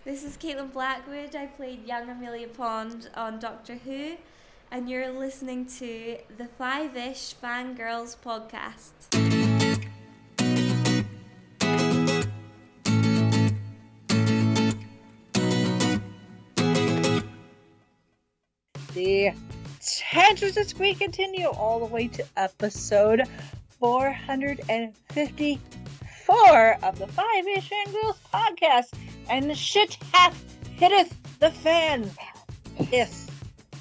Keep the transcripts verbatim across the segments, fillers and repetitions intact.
This is Caitlin Blackwood. I played young Amelia Pond on Doctor Who, and you're listening to the Five-ish Fangirls podcast. The tangents this week continue all the way to episode four hundred fifty-four of the Five-ish Fangirls podcast, and the shit hath hitteth the fan. Yes.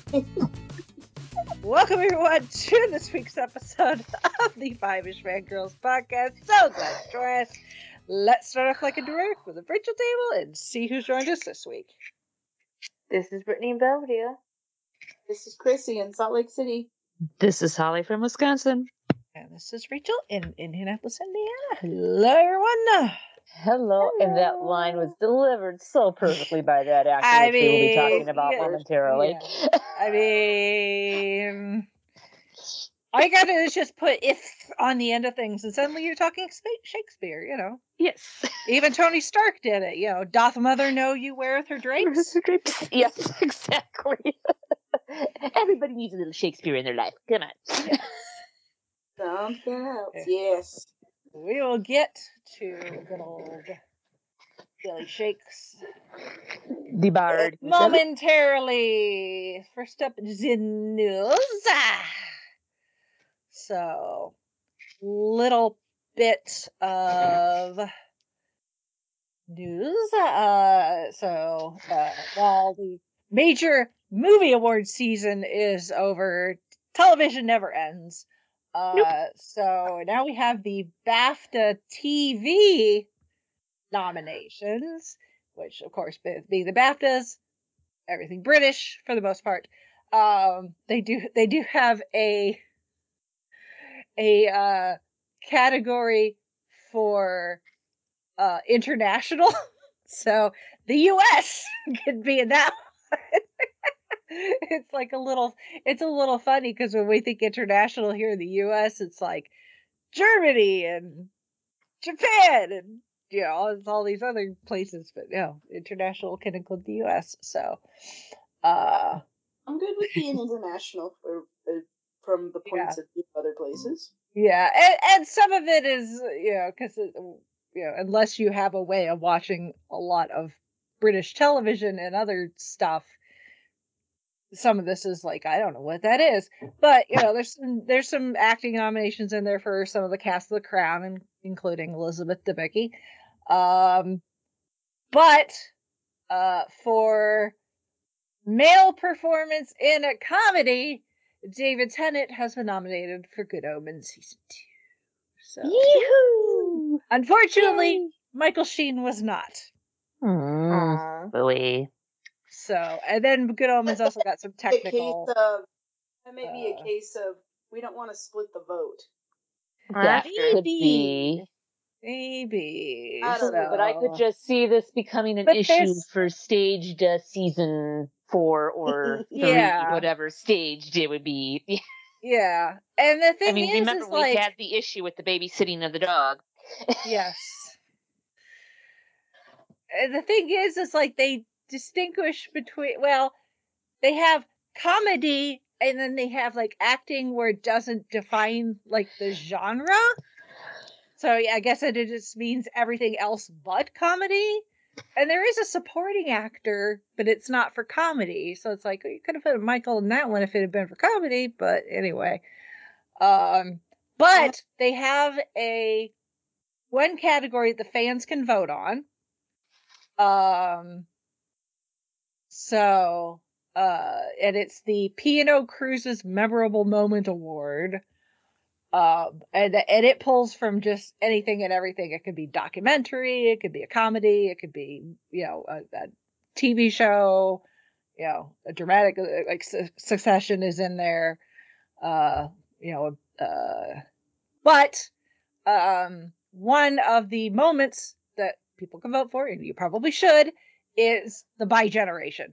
Welcome everyone to this week's episode of the Five-ish Fangirls podcast. So glad to join us. Let's start off like a direct with a virtual table and see who's joined us this week. This is Brittany in Belvedere. This is Chrissy in Salt Lake City. This is Holly from Wisconsin. And this is Rachel in Indianapolis, Indiana. Hello, everyone. Hello. Hello. And that line was delivered so perfectly by that actor, I which we will be talking mean, about yeah, momentarily. yeah. I mean, all you gotta do is just put "if" on the end of things, and suddenly you're talking Shakespeare, you know. Yes. Even Tony Stark did it, you know. Doth mother know you weareth her drapes? Yes, exactly. Everybody needs a little Shakespeare in their life. Come on. Something else, yes. We will get to good old Billy Shakes The Bard. momentarily. First up is in news. So, little bit of news. Uh, so, uh, while the major movie award season is over, television never ends. Uh, nope. So now we have the BAFTA T V nominations, which of course being the BAFTAs, everything British for the most part. Um, they do they do have a a uh, category for uh, international, so the U S could be in that one. It's like a little, it's a little funny because when we think international here in the U S, it's like Germany and Japan and, you know, it's all these other places, but no, international can include the U S. So, uh, I'm good with being international for uh, from the points yeah. of view of other places. Yeah, and, and some of it is, you know, because, you know, unless you have a way of watching a lot of British television and other stuff, some of this is like, I don't know what that is, but you know, there's some, there's some acting nominations in there for some of the cast of The Crown, and including Elizabeth Debicki. Um, but uh, for male performance in a comedy, David Tennant has been nominated for Good Omens season two. So, Yee-hoo! Unfortunately, Yay! Michael Sheen was not. Mm, Boy. So, and then Good Omens also got some technical. A case of, that may be uh, a case of we don't want to split the vote. That Maybe. could be. Maybe. I don't so. know, But I could just see this becoming an But issue there's- for staged uh, season four or three, Yeah. whatever staged it would be. Yeah. And the thing I mean, is, remember is we like, had the issue with the babysitting of the dog. yes. And the thing is, is like they distinguish between, well, they have comedy and then they have like acting where it doesn't define like the genre. So yeah, I guess it just means everything else but comedy. And there is a supporting actor, but it's not for comedy. So it's like, you could have put Michael in that one if it had been for comedy. But anyway. Um, but they have a one category the fans can vote on. Um, so, uh, and it's the P and O Cruises Memorable Moment Award. Um, and, and it pulls from just anything and everything. It could be documentary, it could be a comedy, it could be, you know, a, a T V show, you know, a dramatic, like su- Succession is in there, uh, you know, uh, but, um, one of the moments that people can vote for, and you probably should, is the Bi Generation.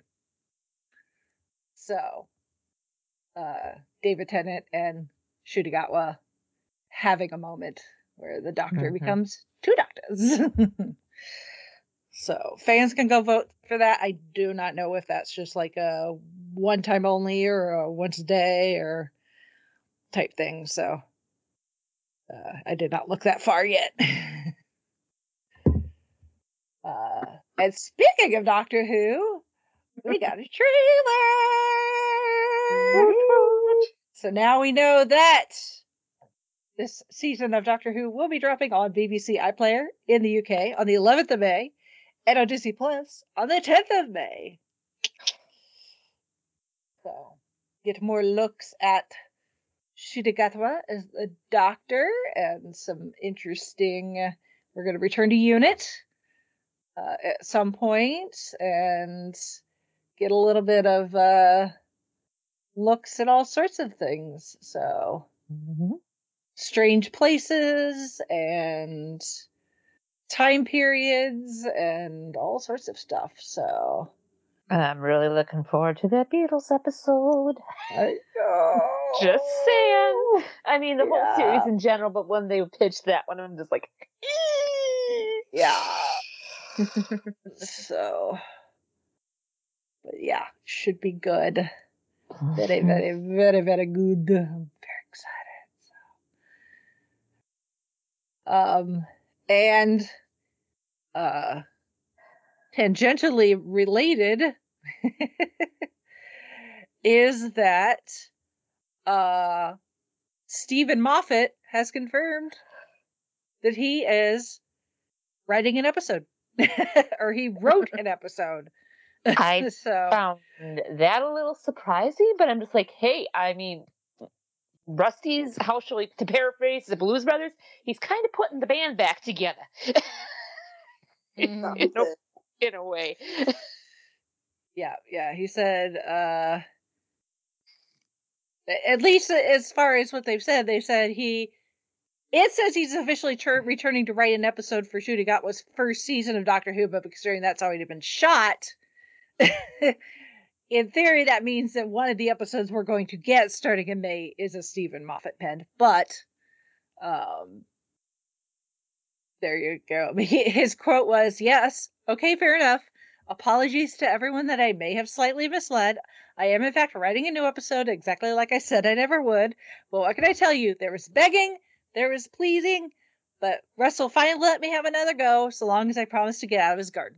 So, uh, David Tennant and Shudigatwa having a moment where the Doctor Mhm. becomes two doctors. So fans can go vote for that. I do not know if that's just like a one time only or a once a day or type thing. So uh, I did not look that far yet. uh, and speaking of Doctor Who, we got a trailer. So now we know that this season of Doctor Who will be dropping on B B C iPlayer in the U K on the eleventh of May and on Disney Plus on the tenth of May. So, get more looks at Ncuti Gatwa as the Doctor and some interesting. We're going to return to UNIT uh, at some point and get a little bit of uh, looks at all sorts of things. So, Mm-hmm. strange places and time periods and all sorts of stuff. So I'm really looking forward to that Beatles episode. I, oh, Just saying. I mean, the Yeah. whole series in general, but when they pitched that one, I'm just like, yeah. So, but yeah, should be good. Very, very, very, very good. I'm very excited. So. Um, and uh, tangentially related is that uh, Stephen Moffat has confirmed that he is writing an episode, or he wrote an episode. I so found that a little surprising, but I'm just like, hey, I mean, Rusty's, how shall we, to paraphrase the Blues Brothers, he's kind of putting the band back together. Mhm. in, a, in a way. yeah, yeah, he said, uh, at least as far as what they've said, they've said he, it says he's officially tur- returning to write an episode for Ncuti Gatwa's first season of Doctor Who, but considering that's already been shot, in theory, that means that one of the episodes we're going to get starting in May is a Stephen Moffat pen. But, um, there you go. His quote was, "Yes, okay, fair enough. Apologies to everyone that I may have slightly misled. I am, in fact, writing a new episode exactly like I said I never would. But what can I tell you? There was begging, there was pleasing, but Russell finally let me have another go, so long as I promised to get out of his garden."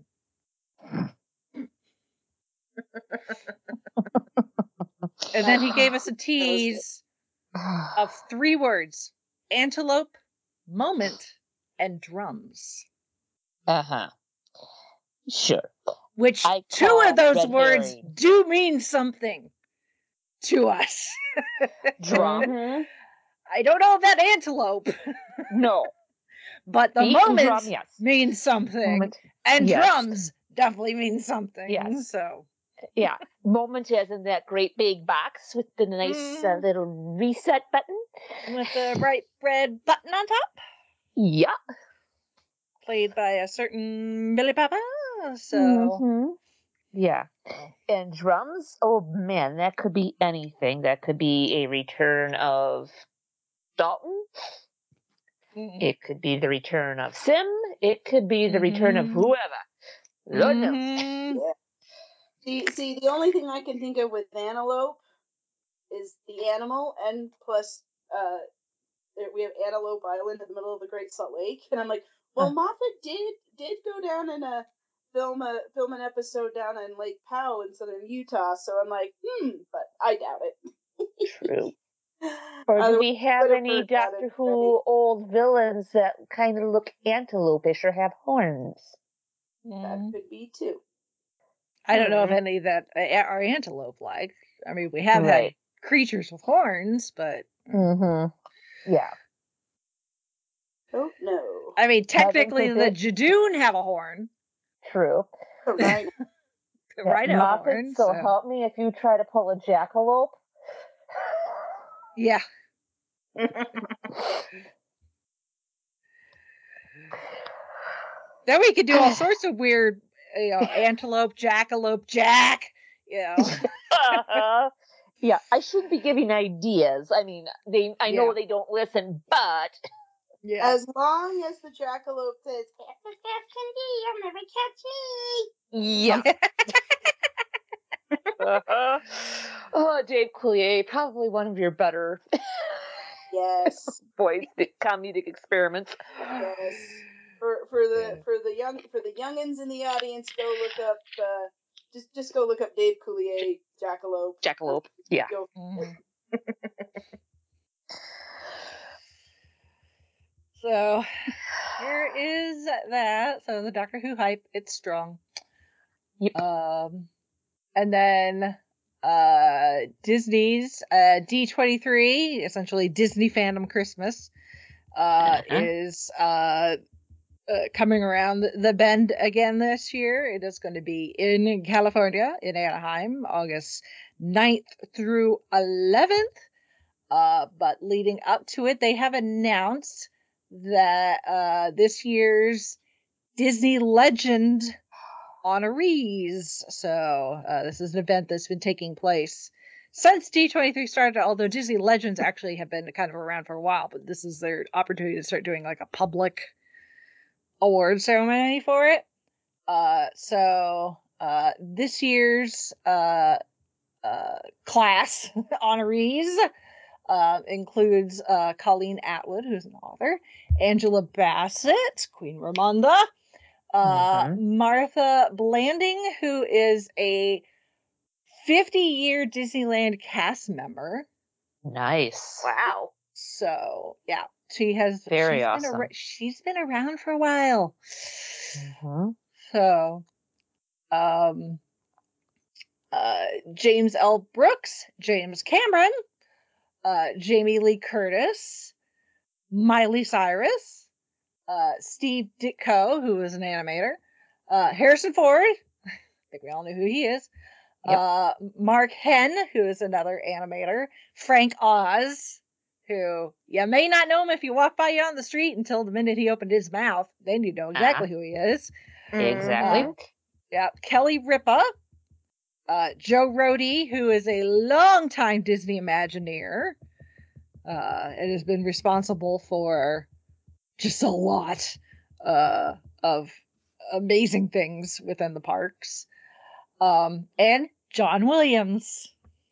And then he gave us a tease of three words: antelope, moment, and drums. Uh-huh. Sure. Which I two call of those red words herring. do mean something to us. Drum? Mhm. I don't know about antelope, No. but the Beat and moment drum, yes. means something. Moment. And Yes. drums definitely mean something. Yes. So Yeah. Moment as in that great big box with the nice uh, Mm. little reset button. with the bright red button on top, Yeah. played by a certain Billy Papa. So Mhm. Yeah. And drums, oh man, that could be anything. That could be a return of Dalton. mm, It could be the return of Sim. It could be the return of Mhm. whoever. Lord knows. mhm. See, see, the only thing I can think of with antelope is the animal, and plus, uh, there- we have Antelope Island in the middle of the Great Salt Lake, and I'm like, well, Huh. Moffat did did go down and uh, film a film an episode down in Lake Powell in southern Utah, so I'm like, hmm, but I doubt it. True. Or I do we have would've any heard about Doctor it Who old villains that kind of look antelope-ish or have horns? That Mm. could be too. I don't know if Hmm. any that are antelope like. I mean, we have Right. had creatures with horns, but Mm-hmm. Yeah. Don't know. I mean, technically, the forbid. Jadoon have a horn, True. Right. the Yeah, rhino Moffat, horn. so So. help me if you try to pull a jackalope. Yeah, then we could do all sorts of weird, you know, antelope, jackalope, jack. You know, Uh, yeah, I shouldn't be giving ideas. I mean, they. I know Yeah. they don't listen, but Yeah. As long as the jackalope says, "That's as fast can be, you'll never catch me." Yeah. uh-huh. Oh, Dave Coulier, probably one of your better Yes. voice comedic experiments. Yes. For for the Yeah. for the young for the youngins in the audience, go look up uh just just go look up Dave Coulier jackalope. Jackalope. Yeah. Go. Mhm. So here is that. So the Doctor Who hype, it's strong. Yep. Um, and then uh, Disney's uh, D twenty-three, essentially Disney Fandom Christmas, uh, Uh-huh. is uh, uh, coming around the bend again this year. It is going to be in California, in Anaheim, August ninth through eleventh. Uh, but leading up to it, they have announced that uh, this year's Disney Legend honorees. So uh, this is an event that's been taking place since D twenty-three started, although Disney Legends actually have been kind of around for a while, but this is their opportunity to start doing like a public award ceremony for it. Uh, so uh, this year's uh, uh, class honorees uh, includes uh, Colleen Atwood, who's an author, Angela Bassett, Queen Ramonda, uh, Mhm. Martha Blanding, who is a fifty-year Disneyland cast member. Nice. Wow. So yeah, she has Very she's awesome. Been ar- she's been around for a while. Mhm. So, um, uh, James L. Brooks, James Cameron, uh, Jamie Lee Curtis, Miley Cyrus, uh, Steve Ditko, who is an animator, uh, Harrison Ford. I think we all know who he is. Yep. Uh, Mark Henn, who is another animator. Frank Oz, who you may not know him if you walk by you on the street until the minute he opened his mouth. Then you know exactly who he is. Exactly. Uh, yeah, Kelly Ripa, uh, Joe Rohde, who is a longtime Disney Imagineer, uh, and has been responsible for just a lot uh, of amazing things within the parks. Um, and John Williams.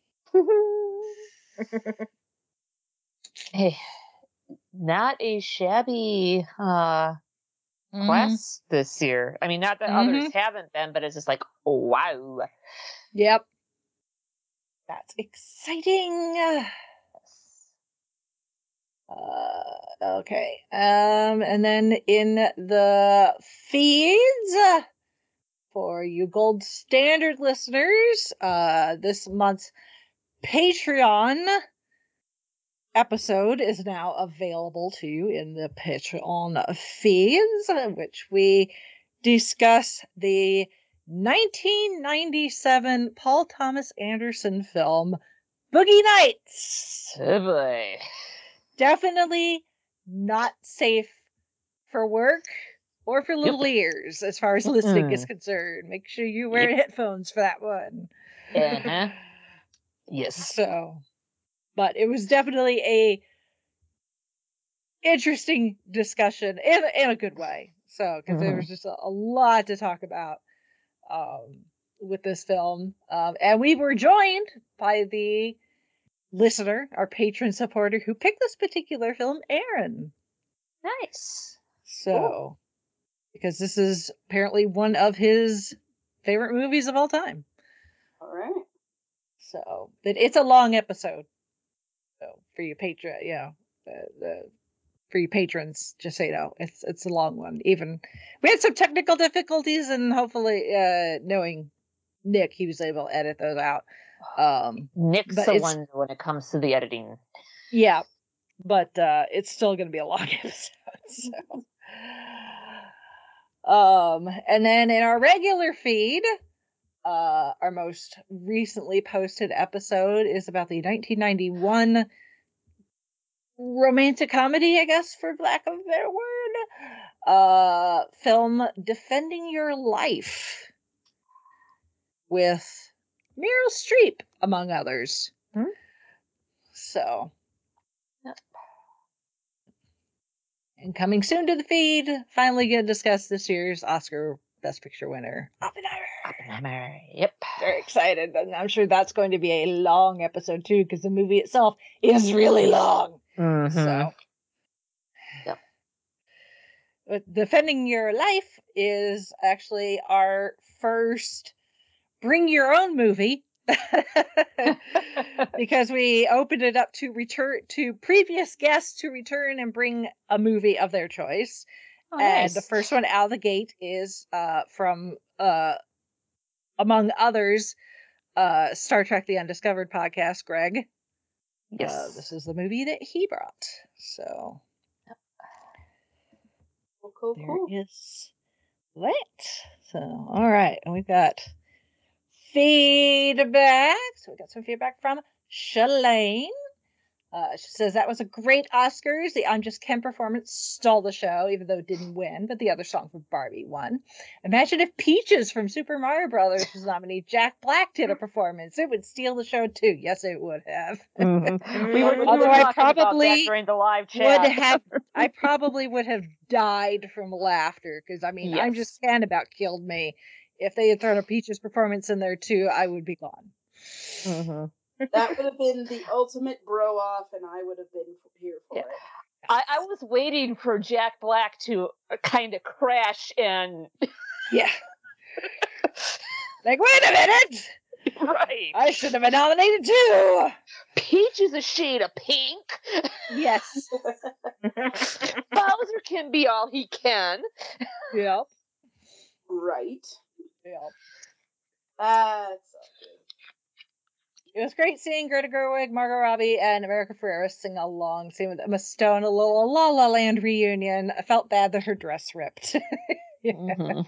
Hey, not a shabby uh, class this year. I mean, not that Mhm. others haven't been, but it's just like, oh, wow. Yep. That's exciting. Uh, okay. Um, and then in the feeds, uh, for you gold standard listeners, uh, this month's Patreon episode is now available to you in the Patreon feeds, which we discuss the nineteen ninety-seven Paul Thomas Anderson film Boogie Nights. Oh, boy. Definitely not safe for work or for little ears as far as listening is Mm. concerned. Make sure you wear headphones for that one. Uh-huh. Yes. So, but it was definitely a interesting discussion in, in a good way. So, because there Mhm. was just a, a lot to talk about um, with this film. Um, and we were joined by the listener, our patron supporter, who picked this particular film, Aaron. Nice. So, because this is apparently one of his favorite movies of all time. All right. So, but it's a long episode. So, for you patron, yeah, the, the for you patrons, just so you know, it's it's a long one. Even we had some technical difficulties, and hopefully, uh, knowing Nick, he was able to edit those out. Um, Nick's but the it's- one when it comes to the editing. yeah, but uh, it's still going to be a long episode. So. Um, and then in our regular feed, uh, our most recently posted episode is about the nineteen ninety-one romantic comedy, I guess, for lack of a better word, uh, film Defending Your Life with Meryl Streep, among others. Hmm? So, Yep. And coming soon to the feed, finally going to discuss this year's Oscar Best Picture winner, Oppenheimer. Oppenheimer. Yep. Very excited. And I'm sure that's going to be a long episode too, because the movie itself is really long. Mm-hmm. So, yep. But Defending Your Life is actually our first bring your own movie. Because we opened it up to return to previous guests to return and bring a movie of their choice. Oh, and nice. the first one out of the gate is uh, from, uh, among others, uh, Star Trek The Undiscovered podcast, Greg. Yes. Uh, this is the movie that he brought. So, yep. Cool, cool, there cool. is that. So, all right. And we've got feedback. So we got some feedback from Shalane. Uh, she says that was a great Oscars. The I'm Just Ken performance stole the show, even though it didn't win, but the other song from Barbie won. Imagine if Peaches from Super Mario Brothers was nominated. Jack Black did a performance. It would steal the show too. Yes, it would have. Mm-hmm. We were, we Although were I talking about probably that during the live chat. Would have I probably would have died from laughter because I mean Yes. I'm Just Ken about killed me. If they had thrown a Peaches performance in there too, I would be gone. Mm-hmm. That would have been the ultimate bro off, and I would have been here for Yeah. it. I, I was waiting for Jack Black to kind of crash and. Yeah. Like, wait a minute! Right. I should have been nominated too! Peach is a shade of pink. Yes. Bowser can be all he can. Yep. Right. Yep. That's so good. It was great seeing Greta Gerwig, Margot Robbie, and America Ferrera sing along, sing with Emma Stone, a little La La Land reunion. I felt bad that her dress ripped. Yeah. Mm-hmm.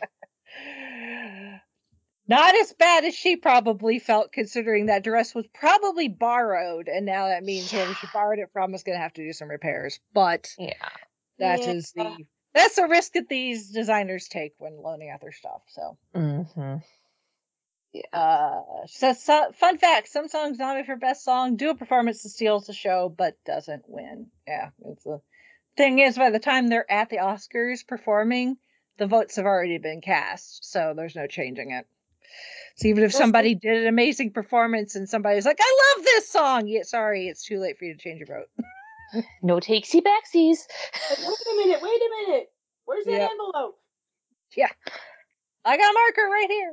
Not as bad as she probably felt, considering that dress was probably borrowed, and now that means whoever she borrowed it from is going to have to do some repairs. But Yeah. that Yeah. is the that's the risk that these designers take when loaning out their stuff. So. Mm-hmm. Uh, so, so, fun fact: some songs nominated for best song do a performance that steals the show, but doesn't win. Yeah, it's the thing is, by the time they're at the Oscars performing, the votes have already been cast, so there's no changing it. So even if somebody did an amazing performance and somebody's like, "I love this song," yeah, sorry, it's too late for you to change your vote. No takesy backsies. Like, wait a minute, wait a minute. Where's that Yep. envelope? Yeah, I got a marker right here.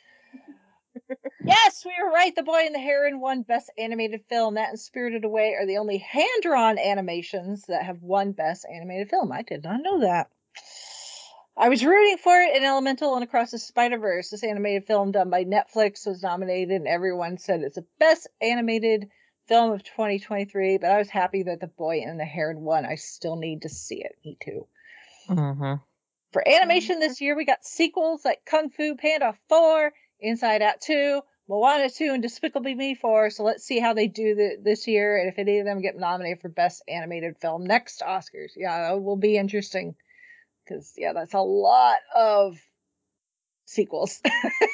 Yes, we were right. The Boy and the Heron won Best Animated Film. That and Spirited Away are the only hand-drawn animations that have won Best Animated Film. I did not know that. I was rooting for it in Elemental and Across the Spider-Verse. This animated film done by Netflix was nominated, and everyone said it's the best animated film of twenty twenty-three, but I was happy that The Boy and the Heron won. I still need to see it. Me too. Mm-hmm. For animation this year, we got sequels like Kung Fu Panda four, Inside Out two, Moana two, and Despicable Me four. So let's see how they do the, this year, and if any of them get nominated for Best Animated Film next Oscars. Yeah, that will be interesting. Because, yeah, that's a lot of sequels.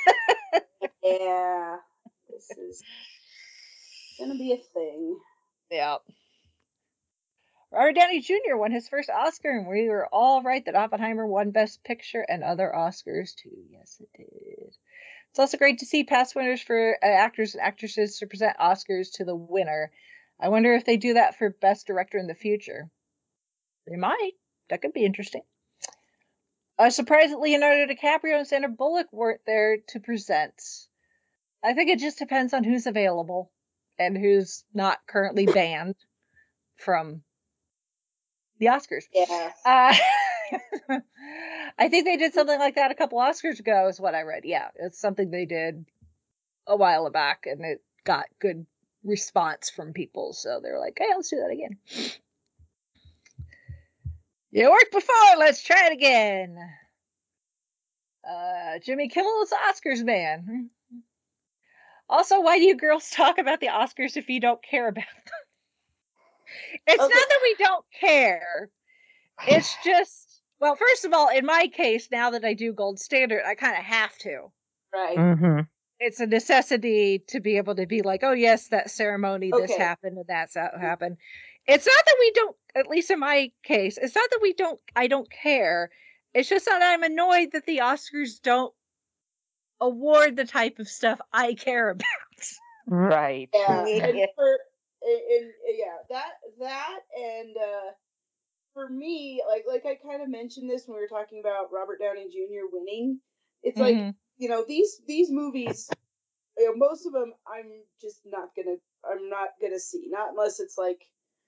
Yeah. This is gonna be a thing. Yeah. Robert Downey Junior won his first Oscar, and we were all right that Oppenheimer won Best Picture and other Oscars, too. Yes, it did. It's also great to see past winners for uh, actors and actresses to present Oscars to the winner. I wonder if they do that for Best Director in the future. They might. That could be interesting. Uh, surprised that Leonardo DiCaprio and Sandra Bullock weren't there to present. I think it just depends on who's available and who's not currently banned from the Oscars. Yeah. Uh, I think they did something like that a couple Oscars ago, is what I read. Yeah, it's something they did a while back, and it got good response from people. So they're like, hey, let's do that again. It worked before, let's try it again. Uh, Jimmy Kimmel's Oscars man. Also, why do you girls talk about the Oscars if you don't care about them? It's Okay. not that we don't care. It's just, well, first of all, in my case, now that I do Gold Standard, I kind of have to. Right. Mm-hmm. It's a necessity to be able to be like, oh, yes, that ceremony, this Okay. happened, and that's how it happened. it's not that we don't, at least in my case, it's not that we don't, I don't care. It's just that I'm annoyed that the Oscars don't award the type of stuff I care about. Right. Yeah, and for and, and yeah, that that and uh, for me, like like I kind of mentioned this when we were talking about Robert Downey Junior winning. It's like Mhm. you know these these movies, you know, most of them I'm just not gonna I'm not gonna see, not unless it's like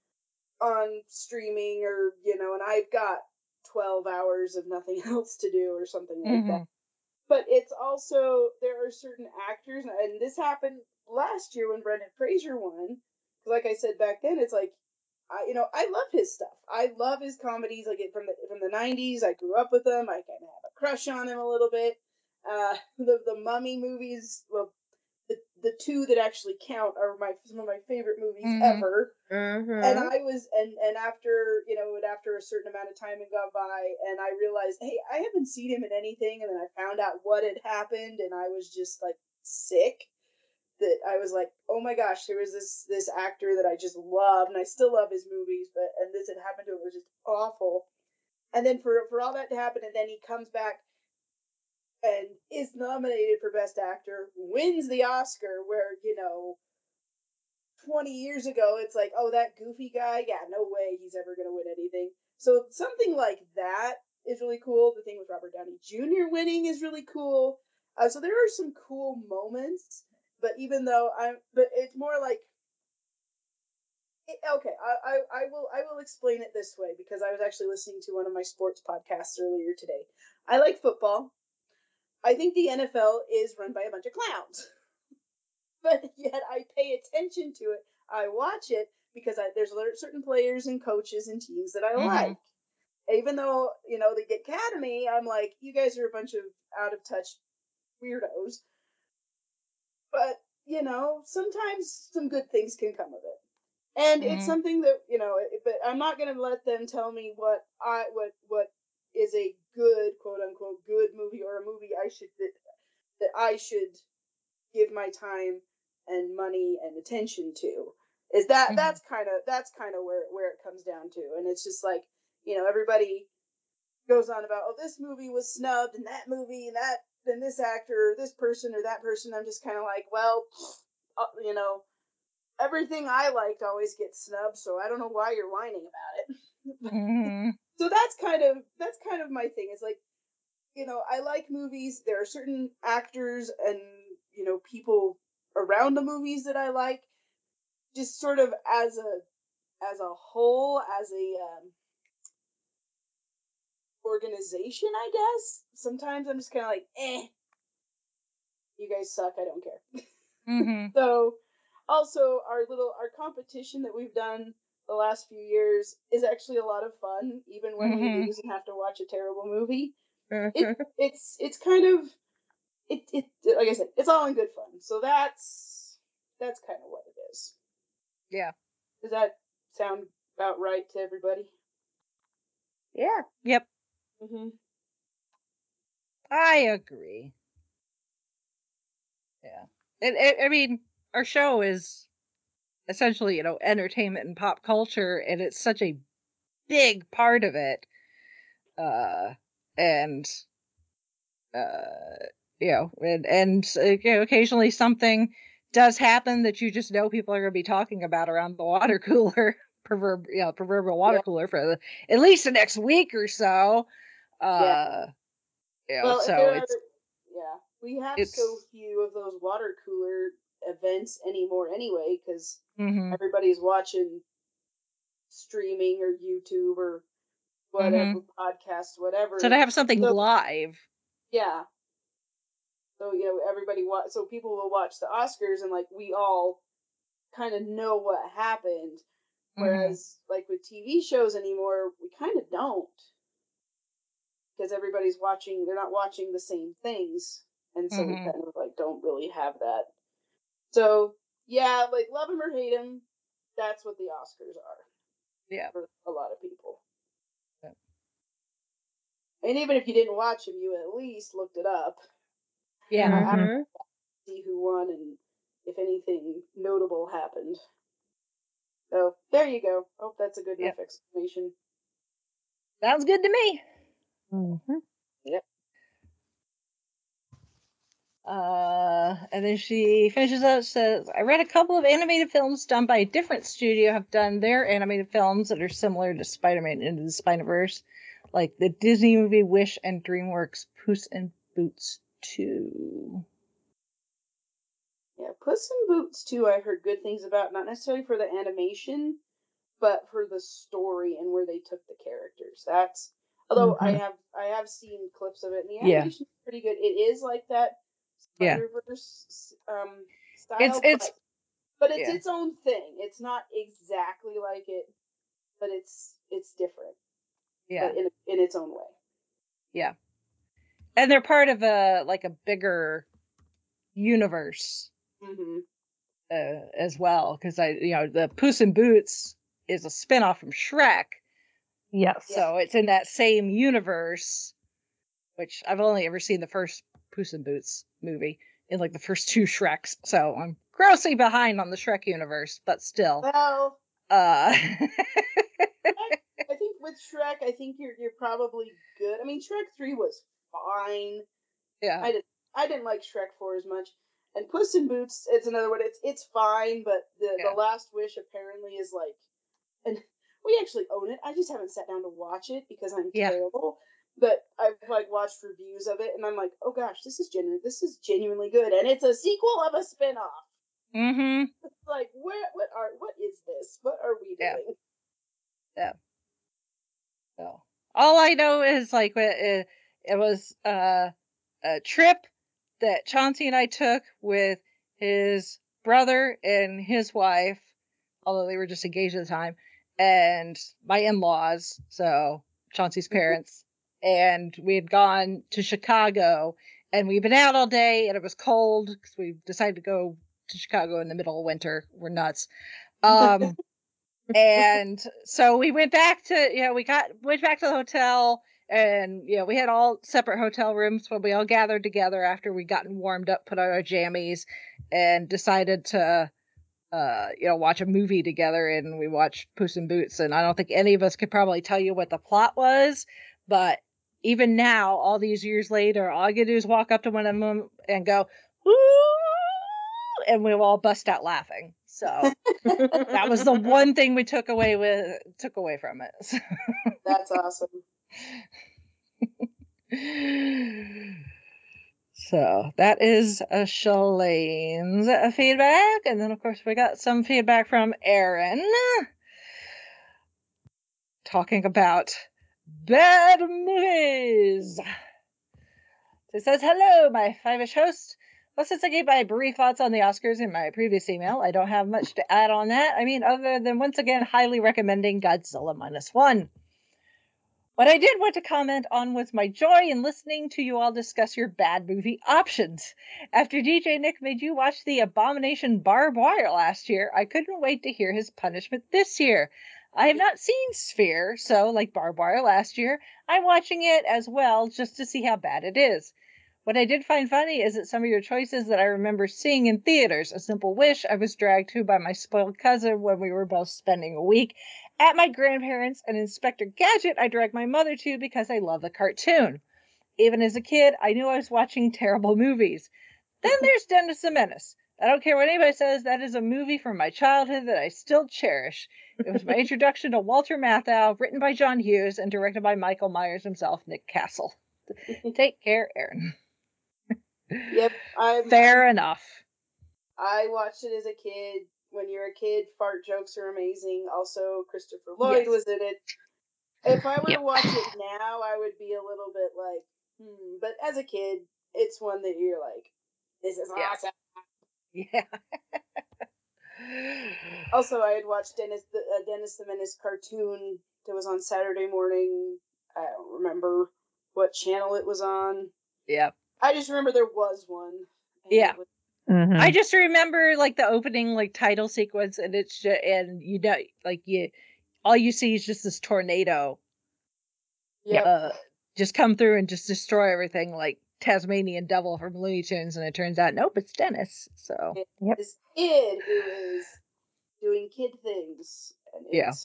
on streaming or you know, and I've got twelve hours of nothing else to do or something like that. Mhm. But it's also there are certain actors, and this happened last year when Brendan Fraser won. Like I said back then, it's like, I you know I love his stuff. I love his comedies, like it from the from the nineties. I grew up with them. I kind of have a crush on him a little bit. Uh, the the Mummy movies, well, the the two that actually count are my some of my favorite movies Mhm. ever. Mm-hmm. And I was, and and after you know, after a certain amount of time had gone by, and I realized, hey, I haven't seen him in anything, and then I found out what had happened, and I was just like sick. That I was like, oh my gosh, there was this this actor that I just loved, and I still love his movies, but and this had happened to him, it was just awful. And then for for all that to happen, and then he comes back and is nominated for Best Actor, wins the Oscar, where you know twenty years ago, it's like, oh, that goofy guy, yeah, no way he's ever going to win anything. So something like that is really cool. The thing with Robert Downey Junior winning is really cool. Uh, so there are some cool moments, but even though I'm, but it's more like, it, okay, I, I, I will, I will explain it this way because I was actually listening to one of my sports podcasts earlier today. I like football. I think the N F L is run by a bunch of clowns. But yet I pay attention to it. I watch it because I, there's certain players and coaches and teams that I Mhm. like. Even though, you know, the Academy, I'm like, you guys are a bunch of out of touch weirdos. But, you know, sometimes some good things can come of it. And it's Mhm. something that, you know, it, but I'm not going to let them tell me what I what what is a good, quote unquote, good movie or a movie I should that, that I should give my time and money and attention to. Is that Mhm. that's kind of that's kind of where where it comes down to. And it's just like, you know, everybody goes on about, oh, this movie was snubbed and that movie and that and this actor or this person or that person. I'm just kind of like, well, uh, you know, everything I liked always gets snubbed, so I don't know why you're whining about it. Mhm. So that's kind of that's kind of my thing. It's like, you know, I like movies. There are certain actors and, you know, people around the movies that I like. Just sort of as a as a whole, as a um, organization, I guess. Sometimes I'm just kind of like, eh, you guys suck. I don't care. Mhm. So, also our little our competition that we've done the last few years is actually a lot of fun, even when we Mhm. lose and have to watch a terrible movie. Mm-hmm. It it's it's kind of it it like I said, it's all in good fun. So that's that's kind of what it is. Yeah. Does that sound about right to everybody? Yeah. Yep. Mm-hmm. I agree. Yeah. It, it, I mean, our show is essentially, you know, entertainment and pop culture, and it's such a big part of it. Uh, and, uh, you know, and, and uh, you know, occasionally something does happen that you just know people are going to be talking about around the water cooler, proverb, you know, proverbial water Yeah. cooler for the, at least the next week or so. Uh, Yeah. you know, Well, and so there it's, are yeah, we have it's, so few of those water cooler events anymore anyway, because mhm, everybody's watching streaming or YouTube or whatever mhm. podcast, whatever. So to have something So live. yeah, so you know everybody wa- so people will watch the Oscars and like we all kind of know what happened, Mhm. whereas like with T V shows anymore, we kind of don't because everybody's watching. They're not watching the same things, and so we Mhm. kind of like don't really have that. So yeah, like love him or hate him, that's what the Oscars are Yeah. for a lot of people. Yeah. And even if you didn't watch him, you at least looked it up. Yeah. I, I Mm-hmm. see who won and if anything notable happened. So there you go. Hope that's a good Yep. enough explanation. Sounds good to me. Mm-hmm. Uh, and then she finishes up, says, I read a couple of animated films done by a different studio have done their animated films that are similar to Spider-Man Into the Spider-Verse, like the Disney movie Wish and DreamWorks Puss in Boots two. Yeah, Puss in Boots two I heard good things about, not necessarily for the animation, but for the story and where they took the characters. That's although I Mhm. have I have seen clips of it, and the Yeah. animation is pretty good. It is like that Yeah. Spider-Verse um, style, It's, it's, but, but it's yeah. its own thing. It's not exactly like it, but it's it's different, yeah, but in in its own way. yeah. And they're part of a, like a bigger universe. Mm-hmm. Uh, as well, because I, you know, the Puss in Boots is a spinoff from Shrek, Yes. so it's in that same universe. Which I've only ever seen the first Puss in Boots movie in like the first two Shreks, so I'm grossly behind on the Shrek universe, but still. Well, Uh, I think with Shrek, I think you're you're probably good. I mean, Shrek three was fine. yeah, I didn't I didn't like Shrek four as much. And Puss in Boots, it's another one. It's it's fine, but the, Yeah. the Last Wish apparently is like, and we actually own it. I just haven't sat down to watch it because I'm Yeah. terrible. But I've like watched reviews of it, and I'm like, oh gosh, this is genuine. This is genuinely good, and it's a sequel of a spinoff. mm-hmm. It's like, where what are what is this? What are we Yeah. doing? So all I know is like it, it was uh, a trip that Chauncey and I took with his brother and his wife, although they were just engaged at the time, and my in-laws, so Chauncey's parents, and we had gone to Chicago, and we'd been out all day, and it was cold because we decided to go to Chicago in the middle of winter. We're nuts. Um, and so we went back to, you know, we got went back to the hotel, and you know, we had all separate hotel rooms, but we all gathered together after we gotten warmed up, put on our jammies, and decided to uh you know, watch a movie together. And we watched Puss in Boots, and I don't think any of us could probably tell you what the plot was, but even now, all these years later, all I could do is walk up to one of them and go, "Woo!" and we'll all bust out laughing. So that was the one thing we took away with took away from it. That's awesome. So that is a Shalane's feedback, and then of course we got some feedback from Aaron talking about bad movies. It says, hello, my five-ish host. Well, since I gave my brief thoughts on the Oscars in my previous email, I don't have much to add on that. I mean, other than once again highly recommending Godzilla Minus One. What I did want to comment on was my joy in listening to you all discuss your bad movie options. After D J Nick made you watch the abomination Barbed Wire last year, I couldn't wait to hear his punishment this year. I have not seen Sphere, so like Barbed Wire last year, I'm watching it as well just to see how bad it is. What I did find funny is that some of your choices that I remember seeing in theaters. A Simple Wish I was dragged to by my spoiled cousin when we were both spending a week at my grandparents', and Inspector Gadget I dragged my mother to because I love the cartoon. Even as a kid, I knew I was watching terrible movies. Then there's Dennis the Menace. I don't care what anybody says, that is a movie from my childhood that I still cherish. It was my introduction to Walter Matthau, written by John Hughes and directed by Michael Myers himself, Nick Castle. Take care, Aaron. Yep, I'm Fair enough. I watched it as a kid. When you're a kid, fart jokes are amazing. Also, Christopher Lloyd Yes. was in it. If I were Yep. to watch it now, I would be a little bit like, hmm. But as a kid, it's one that you're like, this is Yeah. awesome. Yeah. Also, I had watched Dennis the uh, Dennis the Menace cartoon that was on Saturday morning. I don't remember what channel it was on. Yeah. I just remember there was one. And Yeah. it was- Mhm. I just remember like the opening like title sequence, and it's just, and you know, like you, all you see is just this tornado, Yep. uh, just come through and just destroy everything, like Tasmanian Devil from Looney Tunes, and it turns out nope, it's Dennis. So Yep. This kid who is doing kid things. And Yeah. it's,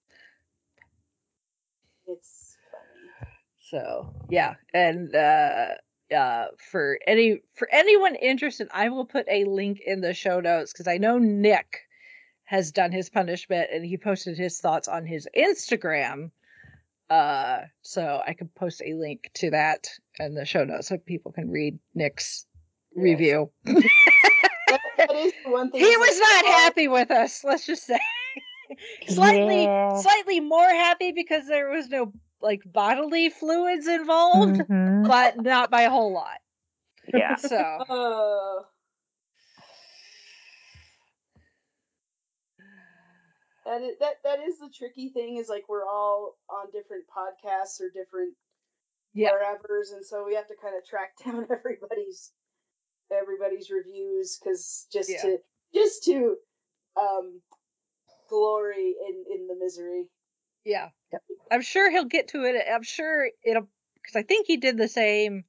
it's funny. So yeah, and uh, uh, for any for anyone interested, I will put a link in the show notes because I know Nick has done his punishment and he posted his thoughts on his Instagram. Uh, so I could post a link to that in the show notes so people can read Nick's Yes. review. That, that is the one thing. He is, was like, not all- happy with us. Let's just say slightly, Yeah. slightly more happy because there was no like bodily fluids involved, Mhm. but not by a whole lot. Yeah. So Uh, that is, that that is the tricky thing. Is like we're all on different podcasts or different yeah, wherevers, and so we have to kind of track down everybody's everybody's reviews because just Yeah. to just to um glory in in the misery. yeah. Yep. I'm sure he'll get to it. I'm sure it'll because I think he did the same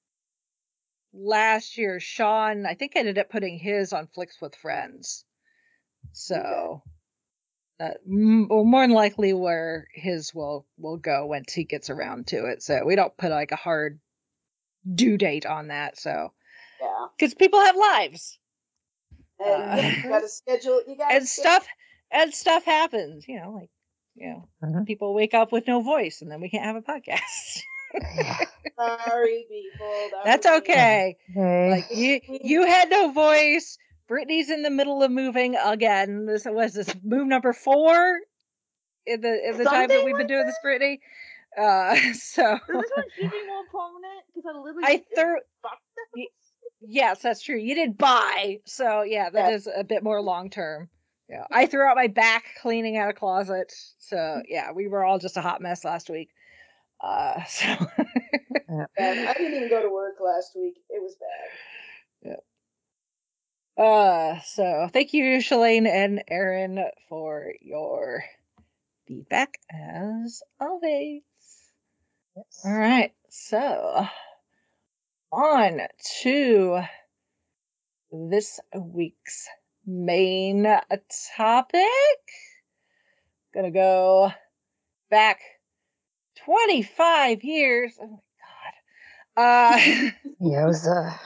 last year. Sean, I think, ended up putting his on Flicks with Friends. So, uh, m- well, more than likely where his will will go once he gets around to it. So we don't put like a hard due date on that. So Yeah, because people have lives and Uh, yeah, you gotta schedule. You gotta and stuff and stuff happens. You know, like you know, Mhm. people wake up with no voice, and then we can't have a podcast. Sorry, people. That That's was- okay. Hey. Like you, you had no voice. Brittany's in the middle of moving again. This was this move number four in the in the time that Something we've been like doing this, Brittany. Uh, so Is this one keeping more prominent? Because I literally I threw. fucked y- Yes, that's true. You did buy, so yeah, that Yeah. is a bit more long term. Yeah, I threw out my back cleaning out a closet. So yeah, we were all just a hot mess last week. Uh, so bad. I didn't even go to work last week. It was bad. Uh, so thank you, Shalane and Aaron, for your feedback as always. Yes. All right, so on to this week's main topic. Gonna go back twenty-five years. Oh my god. Uh, Yeah, it was uh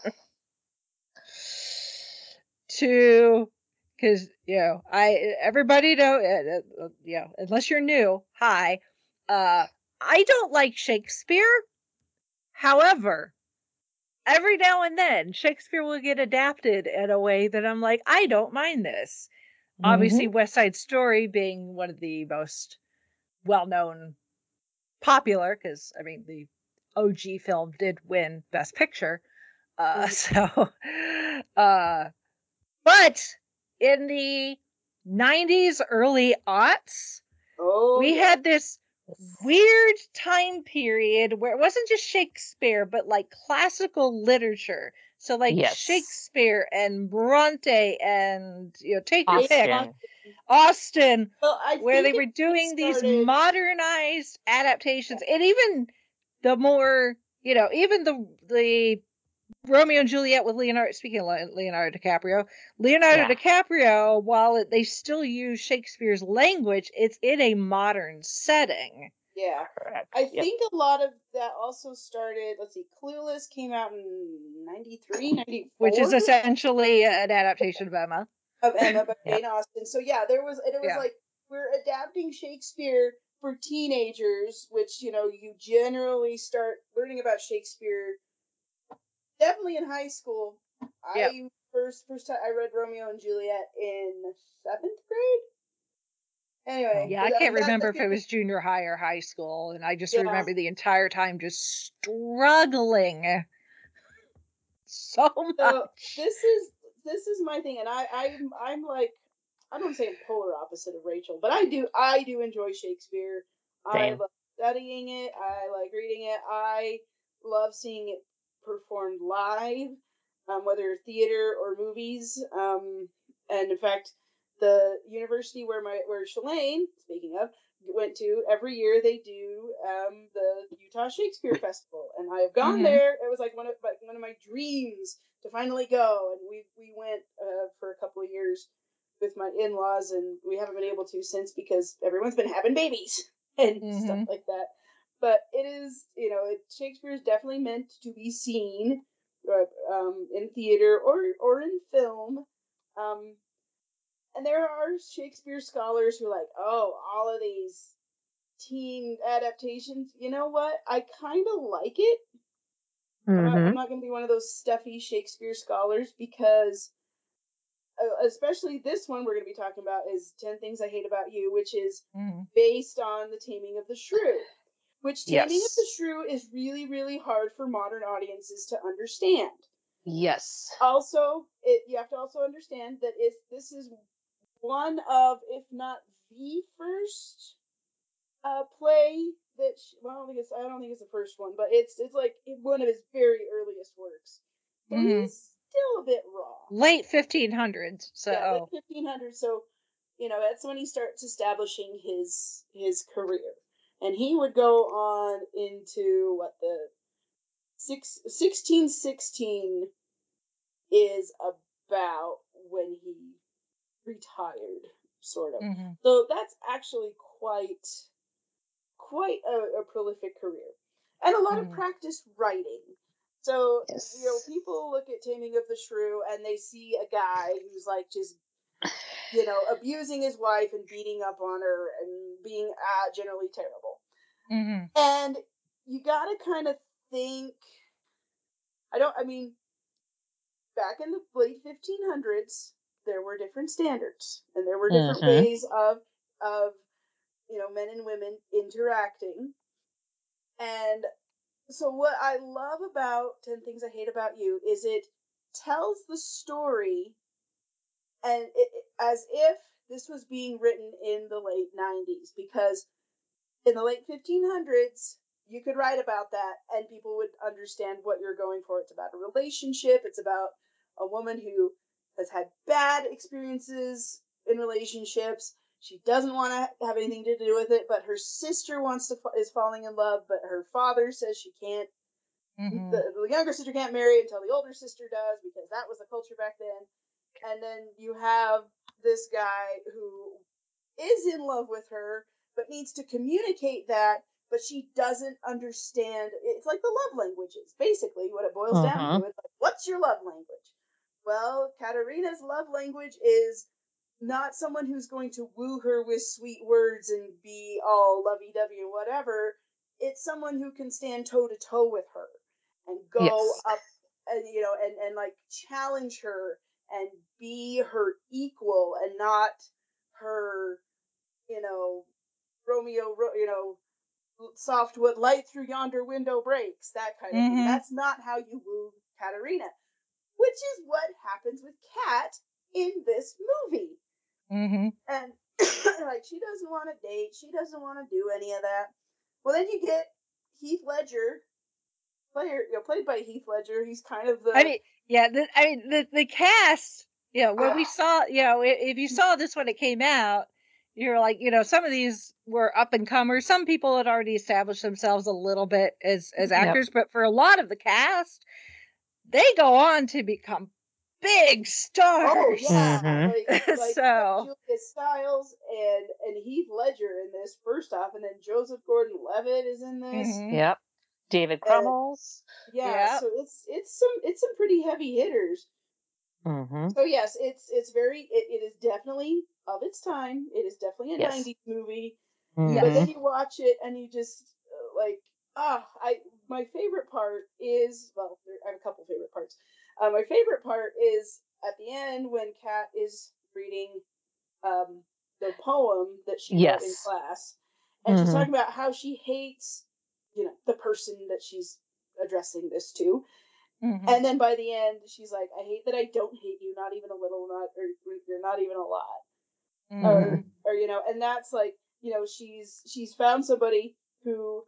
to because you know I everybody know uh, uh, you know unless you're new, hi, uh I don't like Shakespeare. However, every now and then Shakespeare will get adapted in a way that I'm like, I don't mind this. Obviously West Side Story being one of the most well-known, popular, because I mean the O G film did win Best Picture. Uh so uh But in the nineties, early aughts, Oh, we yeah. had this weird time period where it wasn't just Shakespeare, but like classical literature. So like Yes. Shakespeare and Bronte and, you know, take your pick. Austen. Austin, Well, I where they think were it doing these started- modernized adaptations, and even the more, you know, even the the Romeo and Juliet with Leonardo. Speaking of Le- Leonardo DiCaprio, Leonardo Yeah. DiCaprio, while it, they still use Shakespeare's language, it's in a modern setting. Yeah. Correct. I Yep. think a lot of that also started, let's see, Clueless came out in ninety-three, ninety-four. Which is essentially an adaptation of Emma. Of Emma by Yeah. Jane Austen. So yeah, there was, and it was Yeah. like, we're adapting Shakespeare for teenagers, which, you know, you generally start learning about Shakespeare definitely in high school. Yep. I first, first time I read Romeo and Juliet in seventh grade. Anyway. Yeah, I that- can't that- remember if that- it was junior high or high school, and I just Yeah. remember the entire time just struggling so much. So this is this is my thing, and I I'm I'm like I don't say I'm polar opposite of Rachel, but I do I do enjoy Shakespeare. I Same. love studying it. I like reading it. I love seeing it performed live, um, whether theater or movies. Um, and in fact, the university where my where Shalane, speaking of, went to every year they do um, the Utah Shakespeare Festival, and I have gone Mhm. there. It was like one of like one of my dreams to finally go, and we we went uh, for a couple of years with my in-laws, and we haven't been able to since because everyone's been having babies and Mhm. stuff like that. But it is, you know, it, Shakespeare is definitely meant to be seen uh, um, in theater or or in film. Um, and there are Shakespeare scholars who are like, oh, all of these teen adaptations. You know what? I kind of like it. I'm not, I'm Mm-hmm. not going to be one of those stuffy Shakespeare scholars because, uh, especially this one we're going to be talking about is ten Things I Hate About You, which is Mhm. based on The Taming of the Shrew. Which Taming of the Yes. Shrew is really, really hard for modern audiences to understand. Yes. Also, it, you have to also understand that if this is one of, if not the first uh, play that sh- well, I don't think it's I don't think it's the first one, but it's it's like one of his very earliest works. So Mhm. he's still a bit raw. Late fifteen hundreds. So Yeah, like fifteen hundred. So you know that's when he starts establishing his his career, and he would go on into what the six, sixteen sixteen is about when he retired, sort of. Mhm. So that's actually quite quite a, a prolific career and a lot of Mhm. practice writing. So, Yes. you know, people look at Taming of the Shrew and they see a guy who's like just, you know, abusing his wife and beating up on her and being uh, generally terrible. Mhm. And you gotta kind of think, I don't, I mean, back in the late fifteen hundreds, there were different standards and there were different Mhm. ways of, of, you know, men and women interacting. And so what I love about ten Things I Hate About You is it tells the story and it, as if this was being written in the late nineties because in the late fifteen hundreds you could write about that and people would understand what you're going for. It's about a relationship, it's about a woman who has had bad experiences in relationships. She doesn't want to have anything to do with it, but her sister wants to is falling in love, but her father says she can't. Mhm. The, the younger sister can't marry until the older sister does because that was the culture back then. And then you have this guy who is in love with her but needs to communicate that, but she doesn't understand. It's like the love languages, basically, what it boils down Mhm. to. It's like, what's your love language? Well, Katerina's love language is not someone who's going to woo her with sweet words and be all lovey-dovey and whatever. It's someone who can stand toe-to-toe with her and go Yes. up and, you know, and, and like challenge her and be her equal and not her, you know, Romeo, you know, softwood light through yonder window breaks, that kind of thing. Mhm. That's not how you woo Katerina, which is what happens with Kat in this movie. Mhm. And like, she doesn't want to date, she doesn't want to do any of that. Well, then you get Heath Ledger, player, you know, played by Heath Ledger. He's kind of the I mean, yeah. The, I mean, the the cast. You know, when we saw, you know, i- if you saw this when it came out, you're like, you know, some of these were up and comers. Some people had already established themselves a little bit as as Yep. actors, but for a lot of the cast, they go on to become big stars. oh yeah, Mhm. like like you got So, Julia Stiles and and Heath Ledger in this first off, and then Joseph Gordon-Levitt is in this. mhm. Yep. David And Crummels. yeah, Yep. so it's it's some it's some pretty heavy hitters. Mhm. So yes, it's it's very it, it is definitely of its time. It is definitely a Yes. nineties movie. Yeah. But then Mhm. you watch it and you just uh, like ah I my favorite part is well there, I have a couple favorite parts. Uh, my favorite part is at the end when Kat is reading um, the poem that she wrote in Yes. class, and she's Mhm. talking about how she hates you know the person that she's addressing this to. Mhm. And then by the end, she's like, "I hate that I don't hate you, not even a little, not or you're not even a lot." or Mhm. or you know, and that's like you know she's she's found somebody who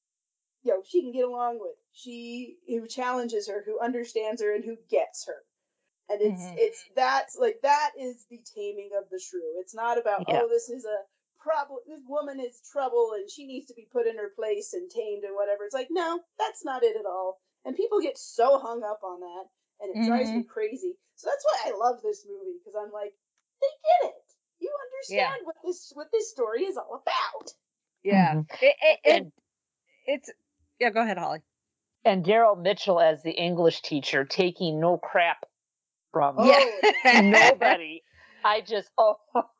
you know she can get along with, she who challenges her, who understands her, and who gets her. And it's Mhm. it's that's like that is the taming of the shrew. It's not about Yeah. oh this is a problem, this woman is trouble and she needs to be put in her place and tamed and whatever. It's like no, that's not it at all. And people get so hung up on that, and it drives me Mhm. crazy. So that's why I love this movie because I'm like they get it. You Yeah. understand what this what this story is all about. Yeah. Mhm. It, it, it, And it's yeah. Go ahead, Holly. and Daryl Mitchell as the English teacher taking no crap from Oh, Yeah. nobody. I just oh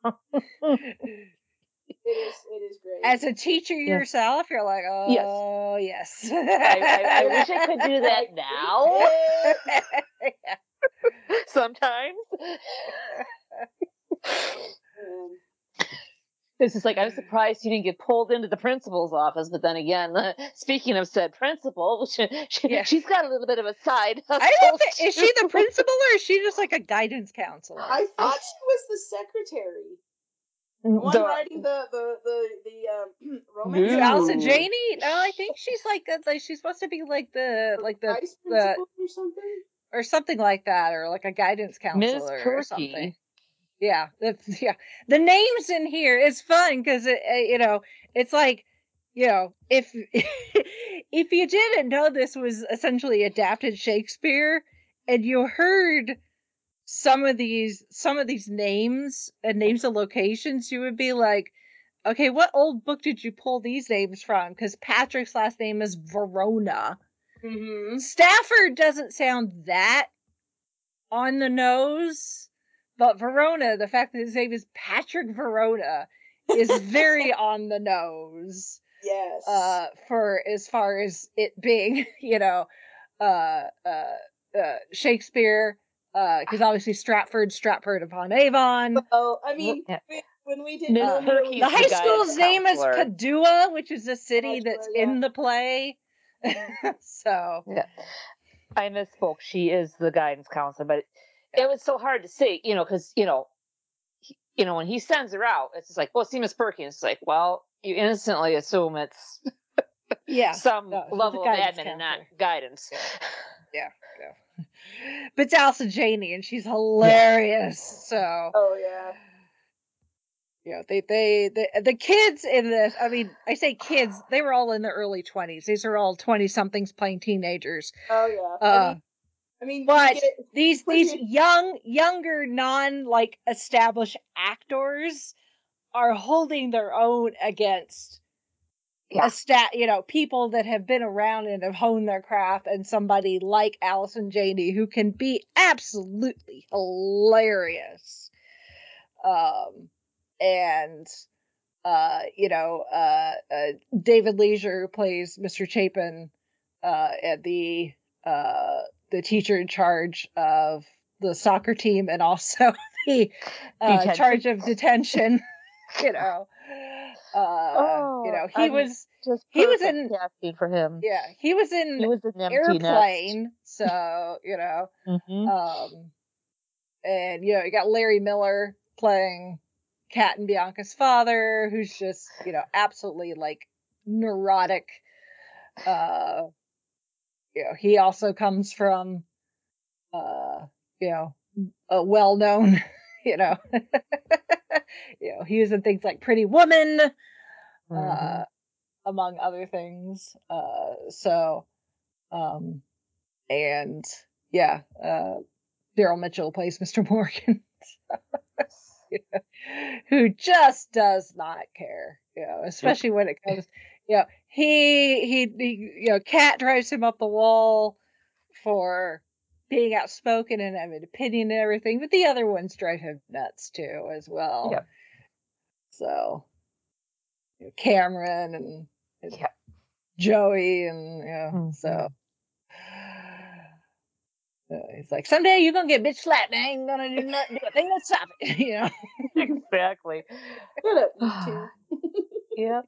It is it is great. As a teacher Yeah. yourself, you're like, Yes. oh yes. I, I, I wish I could do that Like, now. Yeah. Sometimes. Um, It's just like, I'm surprised you didn't get pulled into the principal's office. But then again, uh, speaking of said principal, she, she, Yeah. she's got a little bit of a side hustle. I don't think, is she the too. principal or is she just like a guidance counselor? I thought she was the secretary. The one The- writing the the the the um, romance. Is Ooh. Allison Janney? No, I think she's like, a, like she's supposed to be like the like the vice the principal or something. or something like that, or like a guidance Miz counselor or something. Perky. Yeah, that's, yeah. The names in here is fun because it, uh, you know, it's like, you know, if if you didn't know this was essentially adapted Shakespeare, and you heard some of these some of these names and names of locations, you would be like, okay, what old book did you pull these names from? Because Patrick's last name is Verona. Mm-hmm. Stafford doesn't sound that on the nose, but Verona, the fact that his name is Patrick Verona, is very on the nose. Yes. Uh, for as far as it being, you know, uh, uh, uh Shakespeare, uh, because obviously Stratford, Stratford upon Avon. Well, I mean, Yeah. we- when we did Miz Uh, Romeo Perky's The and high the Juliet- school's guidance name is counselor. Padua, which is a city Padua, that's yeah. in the play. So Yeah. I misspoke. She is the guidance counselor, but it, it was so hard to say, you know, because, you know, he, you know, when he sends her out, it's just like, well, see Miss Perky. And it's like, well, you instantly assume it's yeah, some no, she's a level of guidance admin and not counselor. guidance. Yeah, yeah. But it's Allison Janney, and she's hilarious. So, Oh yeah. you know, they, they, the, the kids in this, I mean, I say kids, they were all in their early twenties. These are all twenty-somethings playing teenagers. Oh yeah. Uh, I mean, I mean, But we get, these, we these get- young, younger, non, like, established actors are holding their own against Yeah. a stat, you know, people that have been around and have honed their craft, and somebody like Allison Janney who can be absolutely hilarious. Um, and, uh, you know, uh, uh, David Leisure, who plays Mister Chapin, uh, at the, uh, the teacher in charge of the soccer team and also the, uh, Detention. charge of detention, you know. Uh, you know, he Oh, I'm was, Just he was perfect in- casting for him. yeah, he was in He was an empty Airplane, so, you know, nest. Mhm. um, and, you know, you got Larry Miller playing Kat and Bianca's father, who's just, you know, absolutely, like, neurotic. Uh, you know, he also comes from, uh, you know, a well-known, you know, you know, he was in things like Pretty Woman, uh, Mhm. among other things. Uh, so, um, and yeah, uh, Daryl Mitchell plays Mister Morgan, yeah, who just does not care, you know, especially when it comes, you know, he, he, he, you know, Kat drives him up the wall for being outspoken and having an opinion and everything, but the other ones drive him nuts too, as well. Yep. So, you know, Cameron and, and Yep. Joey, and you know, Mhm. so uh, he's like, someday you're gonna get bitch slapped, and I ain't gonna do nothing, do a thing to stop it, you know. Exactly. Shut up, you two. Yep.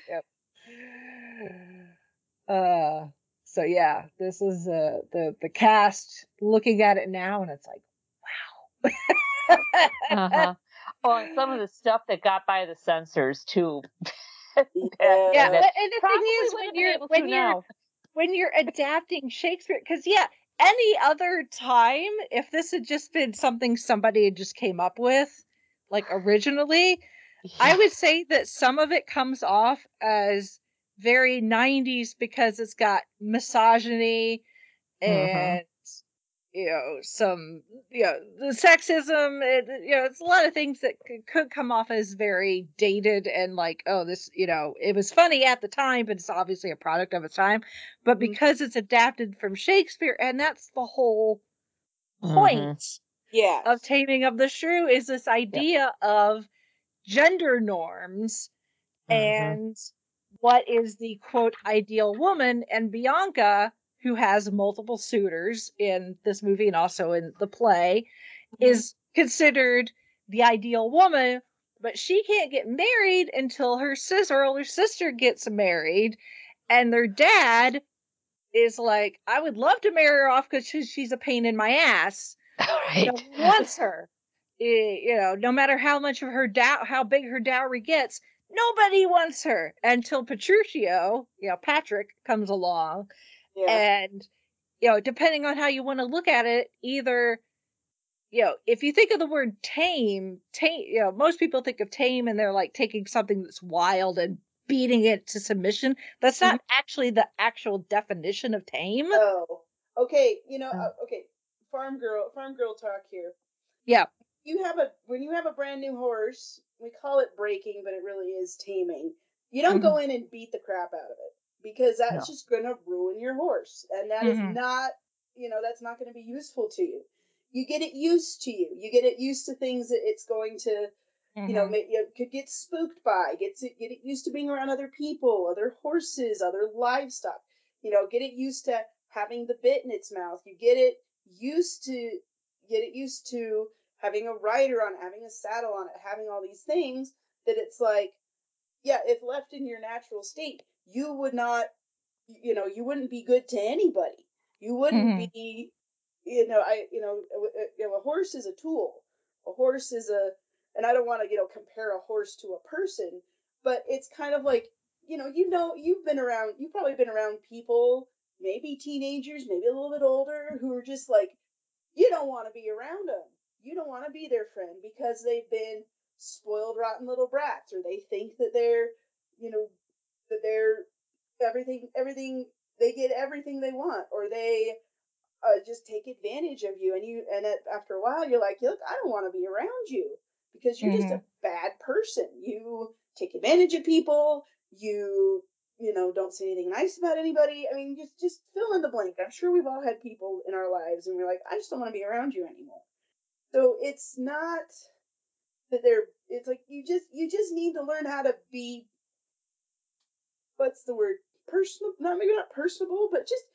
Uh, so yeah, this is uh, the the cast looking at it now, and it's like, wow. Uh-huh. Oh, and some of the stuff that got by the censors too. Yeah, that but, and the Probably thing is, wouldn't when have been you're able when to you're now. when you're adapting Shakespeare, because yeah, any other time, if this had just been something somebody had just came up with, like originally, I Yeah. would say that some of it comes off as very nineties because it's got misogyny Mhm. and you know, some, you know, the sexism, it, you know, it's a lot of things that could, could come off as very dated and like, oh, this, you know, it was funny at the time, but it's obviously a product of its time. But Mhm. because it's adapted from Shakespeare, and that's the whole Mhm. point Yeah. of Taming of the Shrew, is this idea of gender norms Mhm. and what is the quote ideal woman. And Bianca, who has multiple suitors in this movie and also in the play, is considered the ideal woman, but she can't get married until her sister or older sister gets married. And their dad is like, I would love to marry her off because she's a pain in my ass. Right. Nobody wants her. Eh, You know, no matter how much of her dow, how big her dowry gets, nobody wants her until Petruchio, you know, Patrick comes along, Yeah. and you know, depending on how you want to look at it, either you know, if you think of the word tame, tame, you know, most people think of tame and they're like taking something that's wild and beating it to submission. That's not actually the actual definition of tame. Oh. Okay. You know. Oh. Uh, okay. Farm girl. Farm girl talk here. Yeah. You have a when you have a brand new horse. We call it breaking, but it really is taming. You don't go in and beat the crap out of it because that's No. just going to ruin your horse, and that is Mhm. not. You know, that's not going to be useful to you. You get it used to you. You get it used to things that it's going to you know, Mhm. ma- you could get spooked by, get to get it used to being around other people, other horses, other livestock. You know, get it used to having the bit in its mouth. You get it used to get it used to having a rider on it, having a saddle on it, having all these things that it's like, yeah, if left in your natural state, you would not, you know, you wouldn't be good to anybody. You wouldn't Mhm. be, you know, I, you know, a, you know, a horse is a tool. A horse is a, and I don't want to, you know, compare a horse to a person, but it's kind of like, you know, you know, you've been around, you've probably been around people, maybe teenagers, maybe a little bit older, who are just like, you don't want to be around them. You don't want to be their friend because they've been spoiled, rotten little brats, or they think that they're, you know, that they're everything, everything, they get everything they want, or they uh, just take advantage of you. And you, and at, after a while, you're like, look, I don't want to be around you because you're just a Mhm. bad person. You take advantage of people. You, you know, don't say anything nice about anybody. I mean, just just fill in the blank. I'm sure we've all had people in our lives, and we're like, I just don't want to be around you anymore. So it's not that they're. It's like you just you just need to learn how to be. What's the word? Personal? Not maybe not personable, but just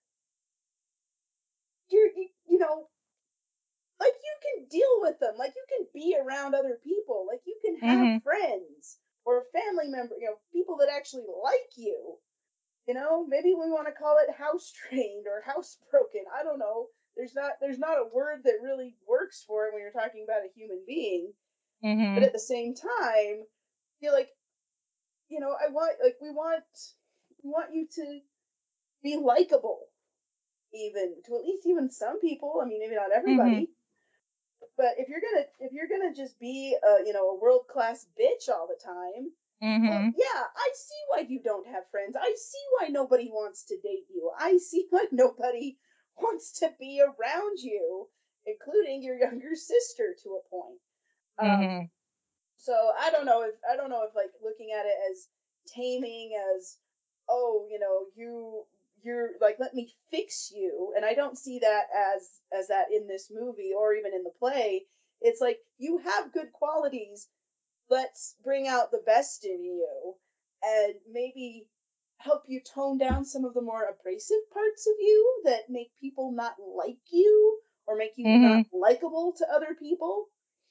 you're you, you know like you can deal with them, like you can be around other people, like you can have Mhm. friends or family members, you know, people that actually like you. You know, maybe we want to call it house trained or housebroken. I don't know. There's not there's not a word that really works for it when you're talking about a human being. But Mhm. at the same time, you're like, you know, I want like we want we want you to be likable, even to at least even some people. I mean, maybe not Mhm. everybody. But if you're gonna if you're gonna just be a you know a world class bitch all the time, well, Mhm. yeah, I see why you don't have friends. I see why nobody wants to date you. I see why nobody wants to be around you, including your younger sister to a point. Um, Mhm. so I don't know if I don't know if like looking at it as taming as oh you know you you're like let me fix you, and I don't see that as as that in this movie or even in the play. It's like you have good qualities, let's bring out the best in you and maybe help you tone down some of the more abrasive parts of you that make people not like you or make you not Mhm. likable to other people.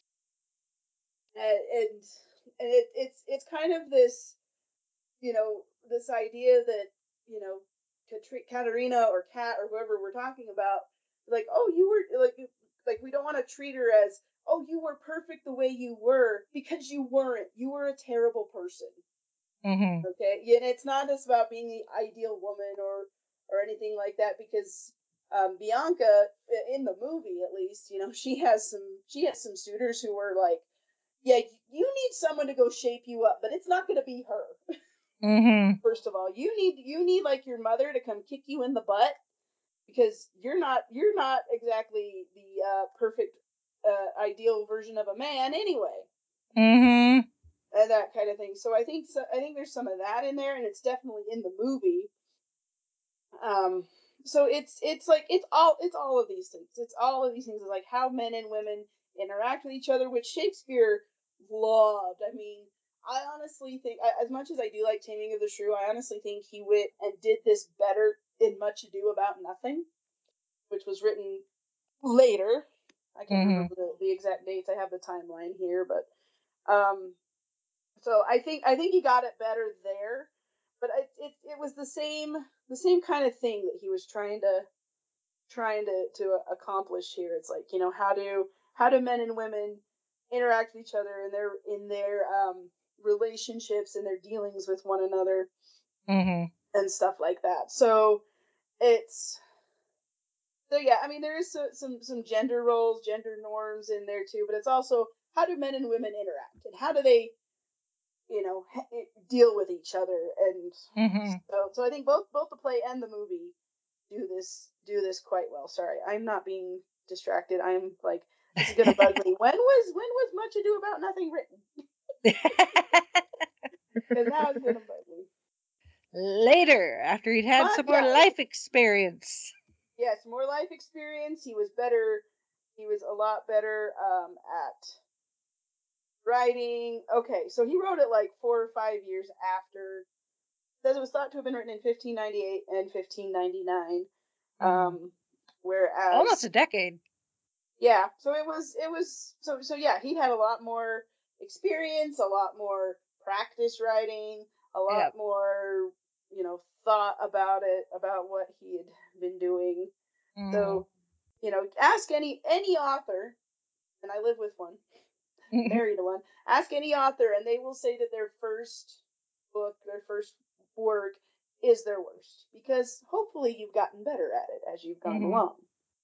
And, and, and it, it's it's kind of this you know this idea that you know Katerina or Kat or whoever we're talking about, like oh you were like like we don't want to treat her as oh you were perfect the way you were, because you weren't. You were a terrible person. Mhm. Okay, yeah, and it's not just about being the ideal woman or or anything like that, because um, Bianca in the movie at least, you know, she has some she has some suitors who were like, yeah, you need someone to go shape you up, but it's not going to be her. Mhm. First of all, you need you need like your mother to come kick you in the butt because you're not you're not exactly the uh, perfect uh, ideal version of a man anyway. Mm-hmm. And that kind of thing. So I think so, I think there's some of that in there, and it's definitely in the movie. Um, so it's it's like it's all it's all of these things. It's all of these things. It's like how men and women interact with each other, which Shakespeare loved. I mean, I honestly think, as much as I do like Taming of the Shrew, I honestly think he went and did this better in Much Ado About Nothing, which was written later. I can't mm-hmm. remember the, the exact dates. I have the timeline here, but um, so I think I think he got it better there. But it, it it was the same the same kind of thing that he was trying to trying to to accomplish here. It's like, you know, how do how do men and women interact with each other in their in their um, relationships and their dealings with one another, mm-hmm. and stuff like that. So it's so yeah. I mean, there is some, some some gender roles, gender norms in there too. But it's also how do men and women interact, and how do they, you know, deal with each other. And mm-hmm. so so I think both both the play and the movie do this do this quite well. Sorry, I'm not being distracted. I'm like, this is gonna bug me. When was when was Much Ado About Nothing written? Because now it's gonna bug me. Later, after he'd had but, some more yeah. life experience. Yes, more life experience. He was better. He was a lot better um, at writing. Okay, so he wrote it like four or five years after. Says it was thought to have been written in fifteen ninety-eight and fifteen ninety-nine. Mm. Um, whereas almost a decade. Yeah, so it was it was so so yeah, he had a lot more experience, a lot more practice writing, a lot yep. more, you know, thought about it, about what he had been doing. Mm. So, you know, ask any any author, and I live with one, married to one. Ask any author, and they will say that their first book, their first work, is their worst, because hopefully you've gotten better at it as you've gone mm-hmm. along.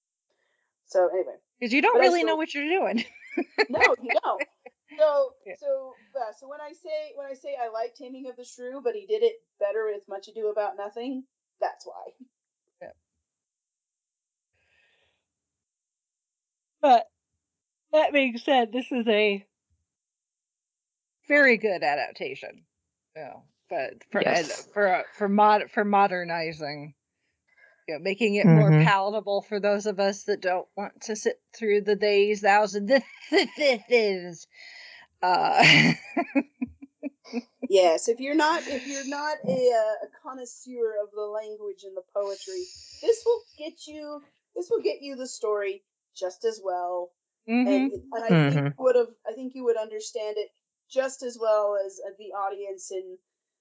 So anyway, because you don't really still, know what you're doing. No, you don't. So yeah. so uh, so when I say when I say I like Taming of the Shrew, but he did it better with Much Ado About Nothing, that's why. Yeah. But that being said, this is a very good adaptation. Yeah, but for yes. for for mod for modernizing. You know, making it mm-hmm. more palatable for those of us that don't want to sit through the days, thous, and the thiths. Uh. Yes, if you're not if you're not a, a connoisseur of the language and the poetry, this will get you this will get you the story just as well, mm-hmm. and, and I mm-hmm. think would have I think you would understand it just as well as the audience in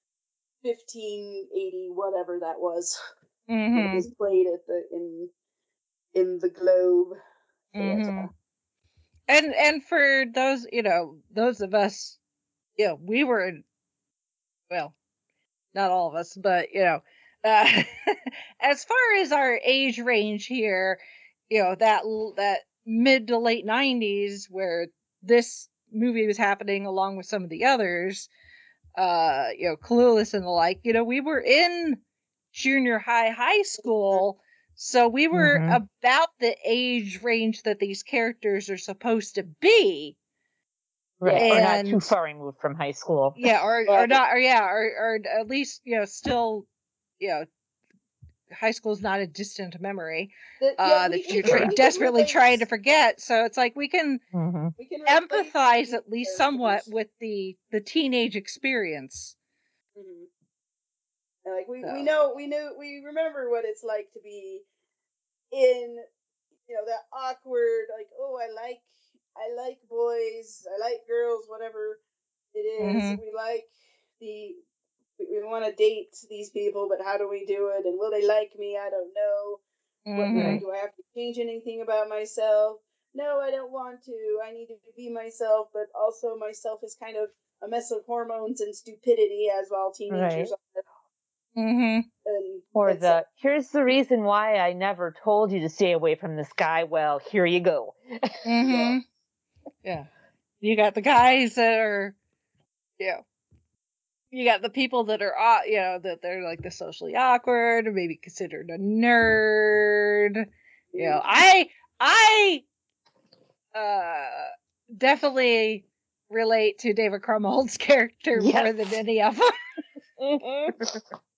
fifteen eighty, whatever that was. Mm-hmm. When it was played at the in in the Globe Theatre. Mm-hmm. And and for those, you know, those of us, you know, we were, well, not all of us, but you know, uh, as far as our age range here, you know, that that mid to late nineties where this movie was happening along with some of the others, uh, you know, Clueless and the like, you know, we were in junior high, high school, so we were mm-hmm. about the age range that these characters are supposed to be, right? And, or not too far removed from high school, yeah, or or not, or yeah, or or at least, you know, still, you know, high school is not a distant memory uh, yeah, we, that you're tra- desperately trying to forget. So it's like we can, mm-hmm. we can empathize at least somewhat with the the teenage experience. Mm-hmm. Like we, so. we know we know we remember what it's like to be in, you know, that awkward, like, oh, I like I like boys, I like girls, whatever it is. Mm-hmm. We like the we want to date these people, but how do we do it? And will they like me? I don't know. Mm-hmm. What, you know, do I have to change anything about myself? No, I don't want to. I need to be myself, but also myself is kind of a mess of hormones and stupidity, as well teenagers right. are. Mm-hmm. And or the a, here's the reason why I never told you to stay away from this guy. Well, here you go. Mm-hmm. Yeah, you got the guys that are, yeah, you got the people that are, au- you know, that they're like the socially awkward, or maybe considered a nerd. You know, I, I, uh, definitely relate to David Krumholtz's character Yes. more than any of them. Mhm.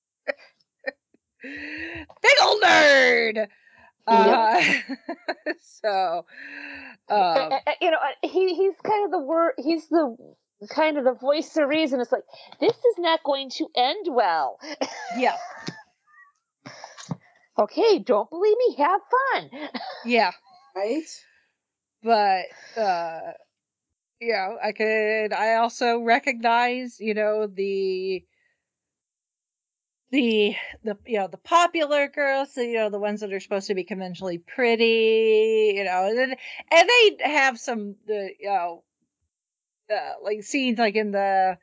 Big ol' nerd. Uh, so, um, Uh, uh, you know, uh, he he's kind of the word. He's the kind of the voice of reason. It's like, this is not going to end well. yeah, Okay, don't believe me. Have fun. yeah. Right? But uh you know, I could I also recognize, you know, the the the you know, the popular girls, so, you know, the ones that are supposed to be conventionally pretty, you know, and then- and they have some the you know uh, like scenes like in the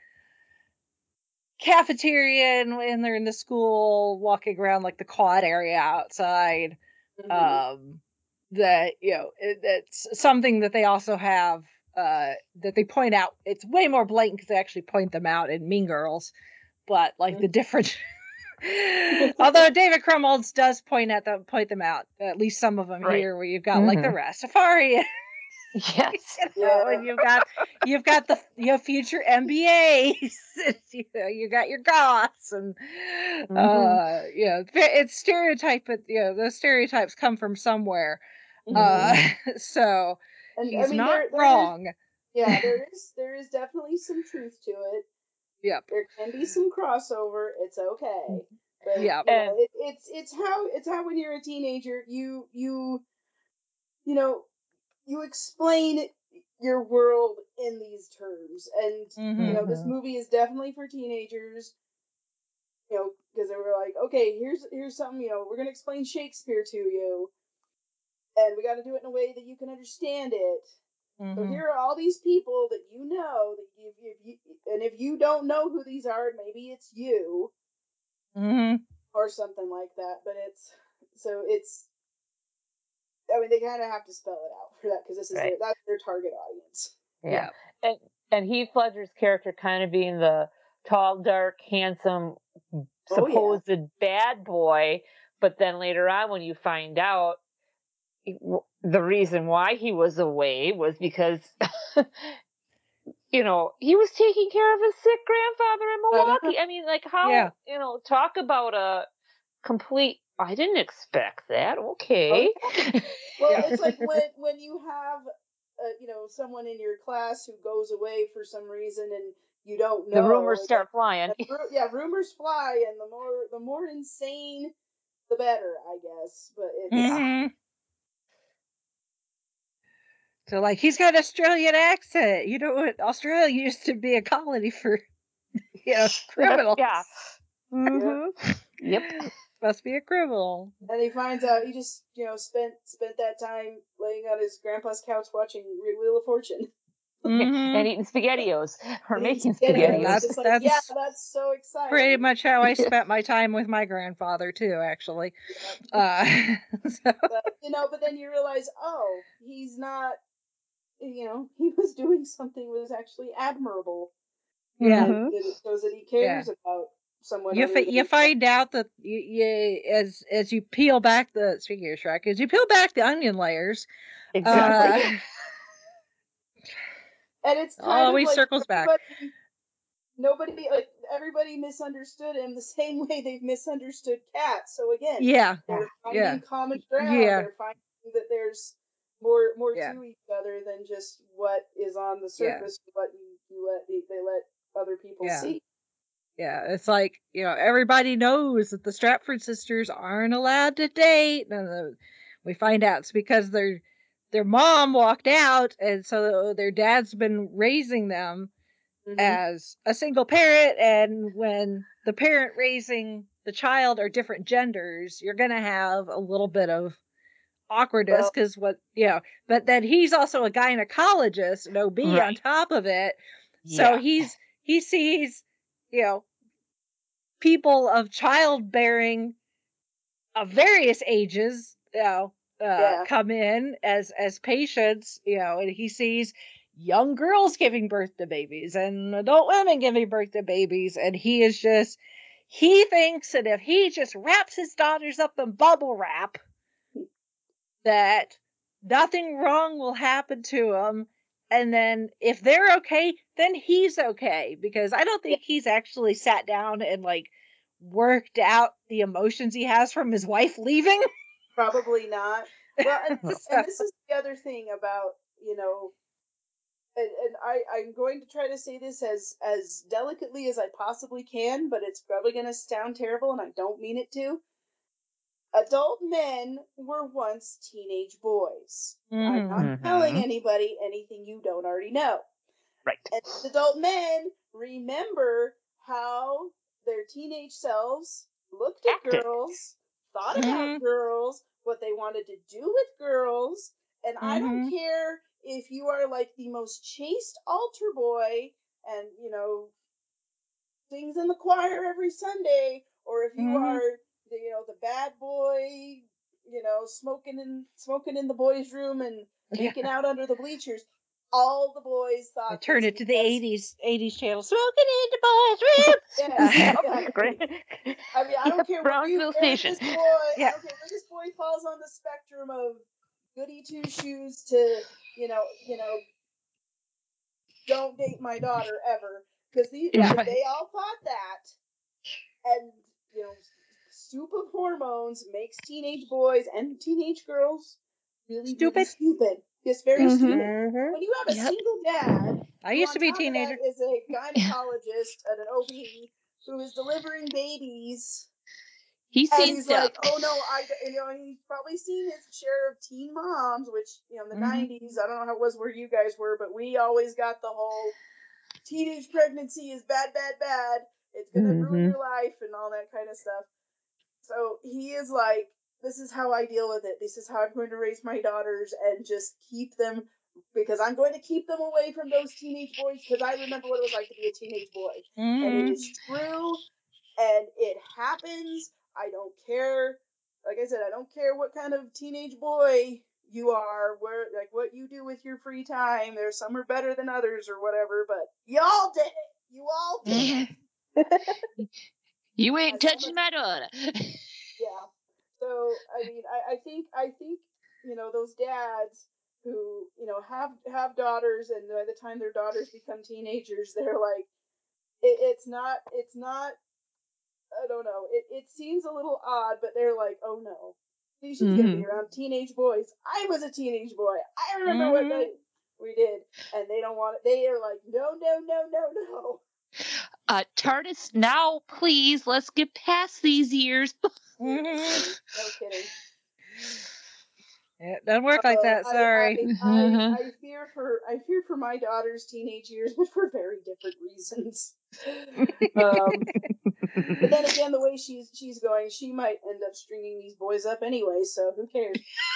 cafeteria and when they're in the school walking around like the quad area outside. Mhm. um that you know it, it's something that they also have uh that they point out. It's way more blatant because they actually point them out in Mean Girls, but like the different although David Krumholtz does point at them point them out, at least some of them Right. here, where you've got like the Mhm. Rastafarian, Yes. you know, Yeah. and you've got you've got the you have future M B As, you know, you got your goths, and Mhm. uh, you know, it's stereotype, but you know, those stereotypes come from somewhere. Uh, so And he's I mean, not there, there is, wrong. yeah, there is there is definitely some truth to it. Yep. There can be some crossover. It's okay. But Yep. you know, And- it, it's it's how it's how when you're a teenager, you you you know you explain your world in these terms, and you know this Mhm. movie is definitely for teenagers. You know, because they were like, okay, here's here's something. You know, we're gonna explain Shakespeare to you, and we got to do it in a way that you can understand it. So Mhm. here are all these people that you know that you, if you and if you don't know who these are, maybe it's you Mhm. or something like that. But it's so it's. I mean, they kind of have to spell it out for that because this is Right. their that's their target audience. Yeah. Yeah. And and Heath Ledger's character kind of being the tall, dark, handsome, Oh, supposed bad boy, but then later on when you find out the reason why he was away was because you know, he was taking care of his sick grandfather in Milwaukee. I mean, like how, Yeah. you know, talk about a complete, I didn't expect that. Okay. Well, Yeah. it's like when when you have, uh, you know, someone in your class who goes away for some reason and you don't know. The rumors and start flying. then- and ru- yeah, rumors fly, and the more the more insane, the better, I guess. But it's Mhm. So like he's got an Australian accent. You know what? Australia used to be a colony for you know criminals. Yeah. Mhm. Yep. Must be a criminal. and he finds out he just you know spent spent that time laying on his grandpa's couch watching Wheel of Fortune. Mhm. And eating SpaghettiOs or And making he's getting it. SpaghettiOs. That's- It's like, that's yeah, that's so exciting. Pretty much how I spent my time with my grandfather too, actually. Uh, so, But you know, but then you realize, oh, he's not. You know, he was doing something that was actually admirable. yeah. Mhm. And it shows that he cares about someone. You other fi- than you himself. find out that you, you as as you peel back the speaking of Shrek, as you peel back the onion layers, Exactly. uh, and it's kind always of like circles back. everybody- Nobody, like everybody, misunderstood him the same way they've misunderstood Kat. So again, Yeah, they're finding yeah. common ground. Yeah. They're finding that there's more more Yeah. to each other than just what is on the Yeah. surface. What you, you let they, they let other people Yeah. see. Yeah, it's like, you know, everybody knows that the Stratford sisters aren't allowed to date. And uh, we find out it's because their their mom walked out, and so their dad's been raising them Mhm. as a single parent. And when the parent raising the child are different genders, you're going to have a little bit of awkwardness Well- because what, you know, but then he's also a gynecologist, an O B on Right. top of it. So Yeah. he's, he sees, you know, people of childbearing of various ages, you know, uh, Yeah. come in as as patients, you know, and he sees young girls giving birth to babies and adult women giving birth to babies, and he is just he thinks that if he just wraps his daughters up in bubble wrap, that nothing wrong will happen to them, and then if they're okay, then he's okay, because I don't think he's actually sat down and like worked out the emotions he has from his wife leaving. Probably not. Well, and, and this is the other thing about, you know, and, and I, I'm going to try to say this as, as delicately as I possibly can, but it's probably going to sound terrible, and I don't mean it to. Adult men were once teenage boys. Mm-hmm. I'm not mm-hmm. telling anybody anything you don't already know. Right. And adult men remember how their teenage selves looked at Active. girls, thought mm-hmm. about girls, what they wanted to do with girls, and mm-hmm. I don't care if you are like the most chaste altar boy and, you know, sings in the choir every Sunday, or if you mm-hmm. are, the, you know, the bad boy, you know, smoking in smoking in the boys' room and making yeah. out under the bleachers. All the boys thought. I turned it to the eighties eighties channel. Smoking in the boys' room. Yeah, exactly. Great. I mean, I don't care where, you, where this boy. Yeah. I don't care where this boy falls on the spectrum of goody two shoes to, you know, you know, don't date my daughter ever, because these yeah. they all thought that, and you know, soup of hormones makes teenage boys and teenage girls really stupid. Really stupid. Just very mm-hmm. stupid. Mm-hmm. When you have a yep. single dad, I used to be a teenager, is a gynecologist and an O B who is delivering babies. He's and seen he's stuff. like, oh no, I, you know, he's probably seen his share of teen moms, which, you know, in the mm-hmm. nineties, I don't know how it was where you guys were, but we always got the whole teenage pregnancy is bad, bad, bad. It's gonna mm-hmm. ruin your life and all that kind of stuff. So he is like, this is how I deal with it. This is how I'm going to raise my daughters and just keep them, because I'm going to keep them away from those teenage boys, because I remember what it was like to be a teenage boy. Mm-hmm. And it is true, and it happens. I don't care. Like I said, I don't care what kind of teenage boy you are, where, like, what you do with your free time. There's some are better than others or whatever, but y'all did it. You all did it. You ain't As touching much, my daughter. Yeah. So I mean, I, I think I think you know, those dads who, you know, have have daughters, and by the time their daughters become teenagers, they're like, it, it's not it's not. I don't know. It it seems a little odd, but they're like, oh no, she's mm-hmm. gonna be around teenage boys. I was a teenage boy. I remember mm-hmm. what they, we did, and they don't want it. They are like, no, no, no, no, no. Uh, TARDIS, now, please, let's get past these years. No kidding. Yeah, it doesn't work like that. Sorry. I, I, I, I fear for I fear for my daughter's teenage years, but for very different reasons. um, but then again, the way she's she's going, she might end up stringing these boys up anyway. So who cares?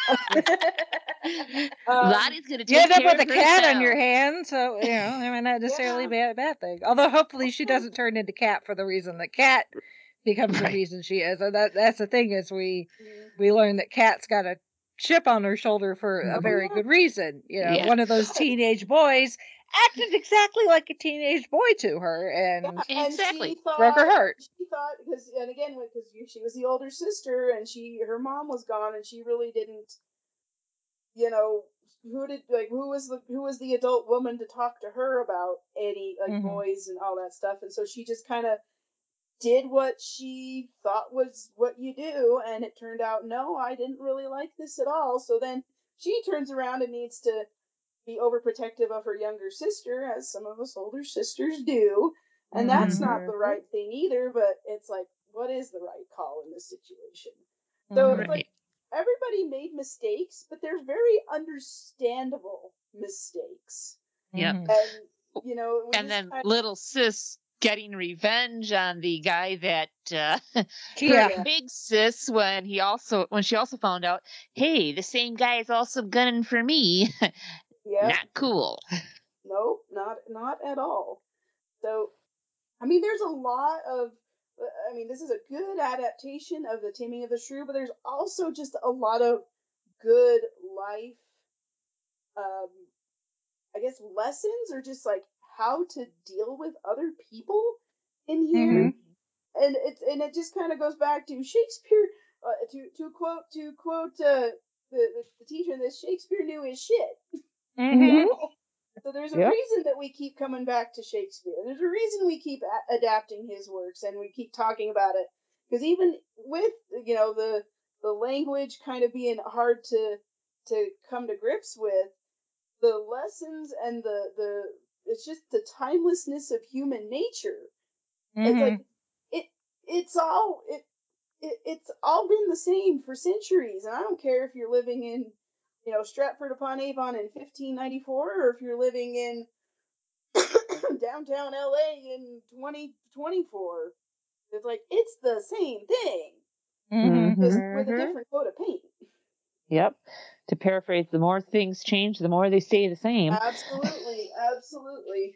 um, Lottie's gonna take you end up care with of a cat herself. on your hand, so you know it might not necessarily yeah. be a bad thing. Although hopefully she doesn't turn into Cat for the reason that Cat becomes the reason she is. And that that's the thing is we mm-hmm. we learn that Cat's got a chip on her shoulder for a very good reason. You know, yeah. one of those teenage boys acted exactly like a teenage boy to her, and, yeah, and exactly she thought, broke her heart. She thought because, and again, because she was the older sister, and she her mom was gone, and she really didn't, you know, who did like who was the who was the adult woman to talk to her about any like mm-hmm. boys and all that stuff, and so she just kind of did what she thought was what you do, and it turned out, no, I didn't really like this at all. So then she turns around and needs to be overprotective of her younger sister, as some of us older sisters do, and mm-hmm. that's not the right thing either, but it's like, what is the right call in this situation? So mm-hmm. it's like, everybody made mistakes, but they're very understandable mistakes. Yeah. And, you know, and then kind of, little sis getting revenge on the guy that uh yeah. her big sis when he also when she also found out, hey, the same guy is also gunning for me. Yeah. Not cool. Nope, not not at all. So I mean, there's a lot of I mean, this is a good adaptation of The Taming of the Shrew, but there's also just a lot of good life um I guess, lessons or just like how to deal with other people in here. Mm-hmm. And it's and it just kind of goes back to Shakespeare. Uh, to to quote to quote uh, the, the the teacher in this, Shakespeare knew his shit. Mm-hmm. So there's a Yep. reason that we keep coming back to Shakespeare. There's a reason we keep a- adapting his works and we keep talking about it. Because even with, you know, the the language kind of being hard to to come to grips with, the lessons and the the it's just the timelessness of human nature. Mm-hmm. It's like it it's all it, it it's all been the same for centuries, and I don't care if you're living in, you know, Stratford upon Avon in fifteen ninety-four, or if you're living in downtown L A in twenty twenty-four. It's like it's the same thing, Mm-hmm. just Mhm. with a Mhm. different coat of paint. Yep. To paraphrase, the more things change, the more they stay the same. Absolutely, absolutely.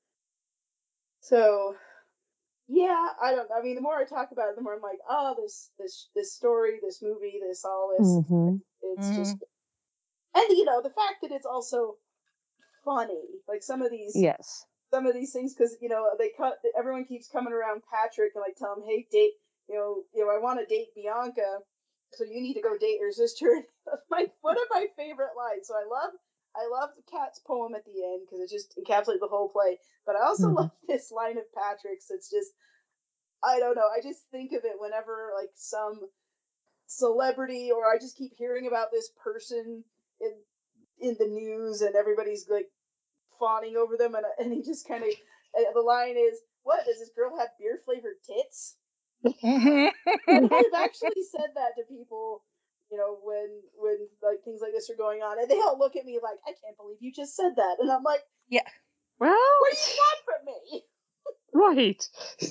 So, yeah, I don't. I mean, the more I talk about it, the more I'm like, oh, this, this, this story, this movie, this, all this. Mm-hmm. It's Mhm. just, and you know, the fact that it's also funny, like some of these, Yes. some of these things, because you know, they cut. Everyone keeps coming around Patrick and like tell him, hey, date, you know, you know, I want to date Bianca, so you need to go date her sister. My one of my favorite lines. So I love, I love the cat's poem at the end because it just encapsulates the whole play. But I also Mhm. love this line of Patrick's. It's just, I don't know. I just think of it whenever like some celebrity, or I just keep hearing about this person in in the news, and everybody's like fawning over them, and and he just kind of, the line is, "What, does this girl have beer flavored tits?" Mhm. And I've actually said that to people, you know, when when like things like this are going on, and they all look at me like, "I can't believe you just said that," and I'm like, Yeah. Well, "What do you want from me?" right.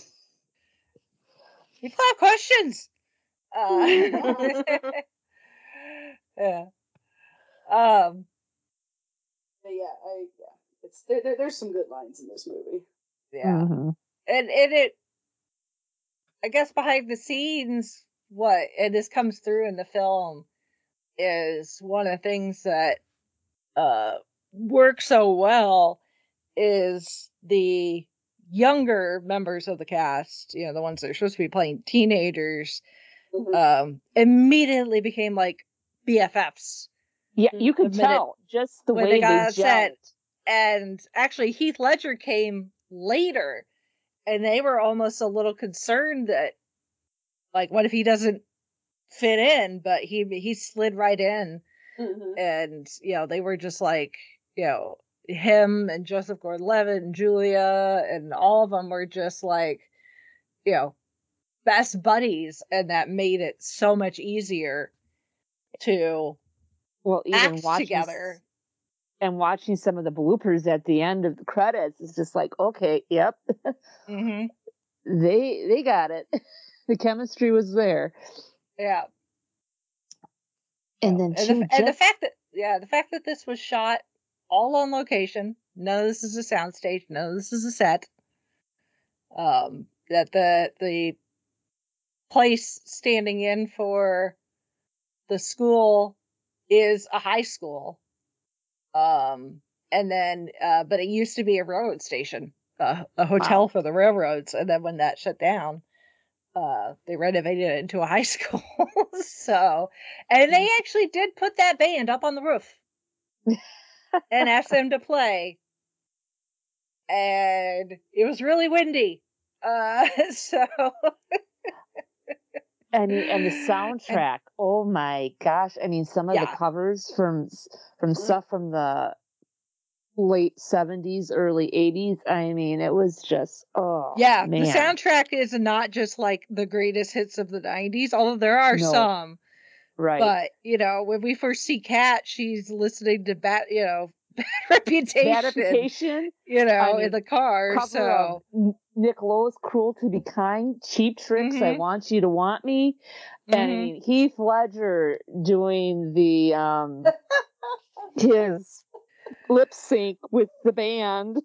People have questions. Uh, Yeah. yeah. Um. But yeah, I yeah, it's there, there. There's some good lines in this movie. Yeah. Mm-hmm. And and it, I guess, behind the scenes, what and this comes through in the film is one of the things that uh works so well is the younger members of the cast, you know, the ones that are supposed to be playing teenagers, Mhm. um, immediately became like B F Fs Yeah, you the could minute tell just the when way they they got on set. gelled. And actually, Heath Ledger came later, and they were almost a little concerned that, like, what if he doesn't fit in? But he he slid right in, Mhm. and you know, they were just like, you know, him and Joseph Gordon-Levitt and Julia and all of them were just like, you know, best buddies, and that made it so much easier to Well, even act watching together. and watching some of the bloopers at the end of the credits is just like, okay, yep, Mm-hmm. they they got it. The chemistry was there. Yeah. And No. then and, too, the, and the just fact that yeah, the fact that this was shot all on location. None of this is a soundstage. None of this is a set. Um, that the the place standing in for the school is a high school. Um, and then, uh, but it used to be a railroad station, uh, a hotel wow. for the railroads. And then when that shut down, uh, they renovated it into a high school. So, and they actually did put that band up on the roof and asked them to play. And it was really windy. Uh, so. And the, and the soundtrack, oh my gosh! I mean, some of Yeah. the covers from from stuff from the late seventies, early eighties. I mean, it was just oh Yeah, man. the soundtrack is not just like the greatest hits of the nineties, although there are No. some. Right. But, you know, when we first see Kat, she's listening to Bad, you know, Bad Reputation, Bad Reputation, you know, I mean, in the car. cover So, of N- Nick Lowe's "Cruel to Be Kind," Cheap Tricks, I Mhm. Want You to Want Me, and I Mhm. mean Heath Ledger doing the um his lip sync with the band,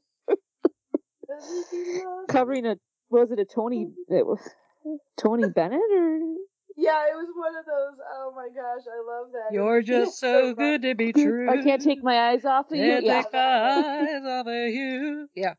covering a was it a Tony it was Tony Bennett or Yeah, it was one of those. Oh my gosh, I love that. It You're was just so so fun. good to be true. I can't take my eyes off of you. Can't Yeah. take my eyes off of you. Yeah.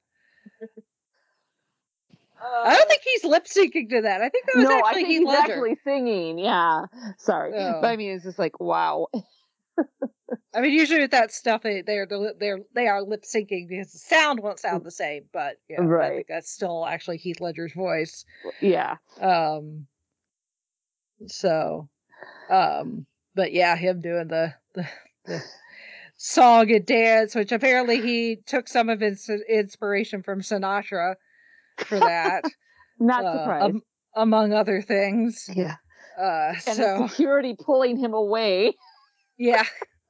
Uh, I don't think he's lip syncing to that. I think that was No, I actually think Heath he's Ledger. actually singing. Yeah. Sorry. Oh. But I mean, it's just like, wow. I mean, usually with that stuff, they they're they're, they're they are lip syncing because the sound won't sound the same. But yeah, I Right. think that's still actually Heath Ledger's voice. Yeah. Um. So, um. But yeah, him doing the the, the song and dance, which apparently he took some of his inspiration from Sinatra for that. Not uh, surprised. um, among other things. Yeah. Uh, And so the security pulling him away. yeah.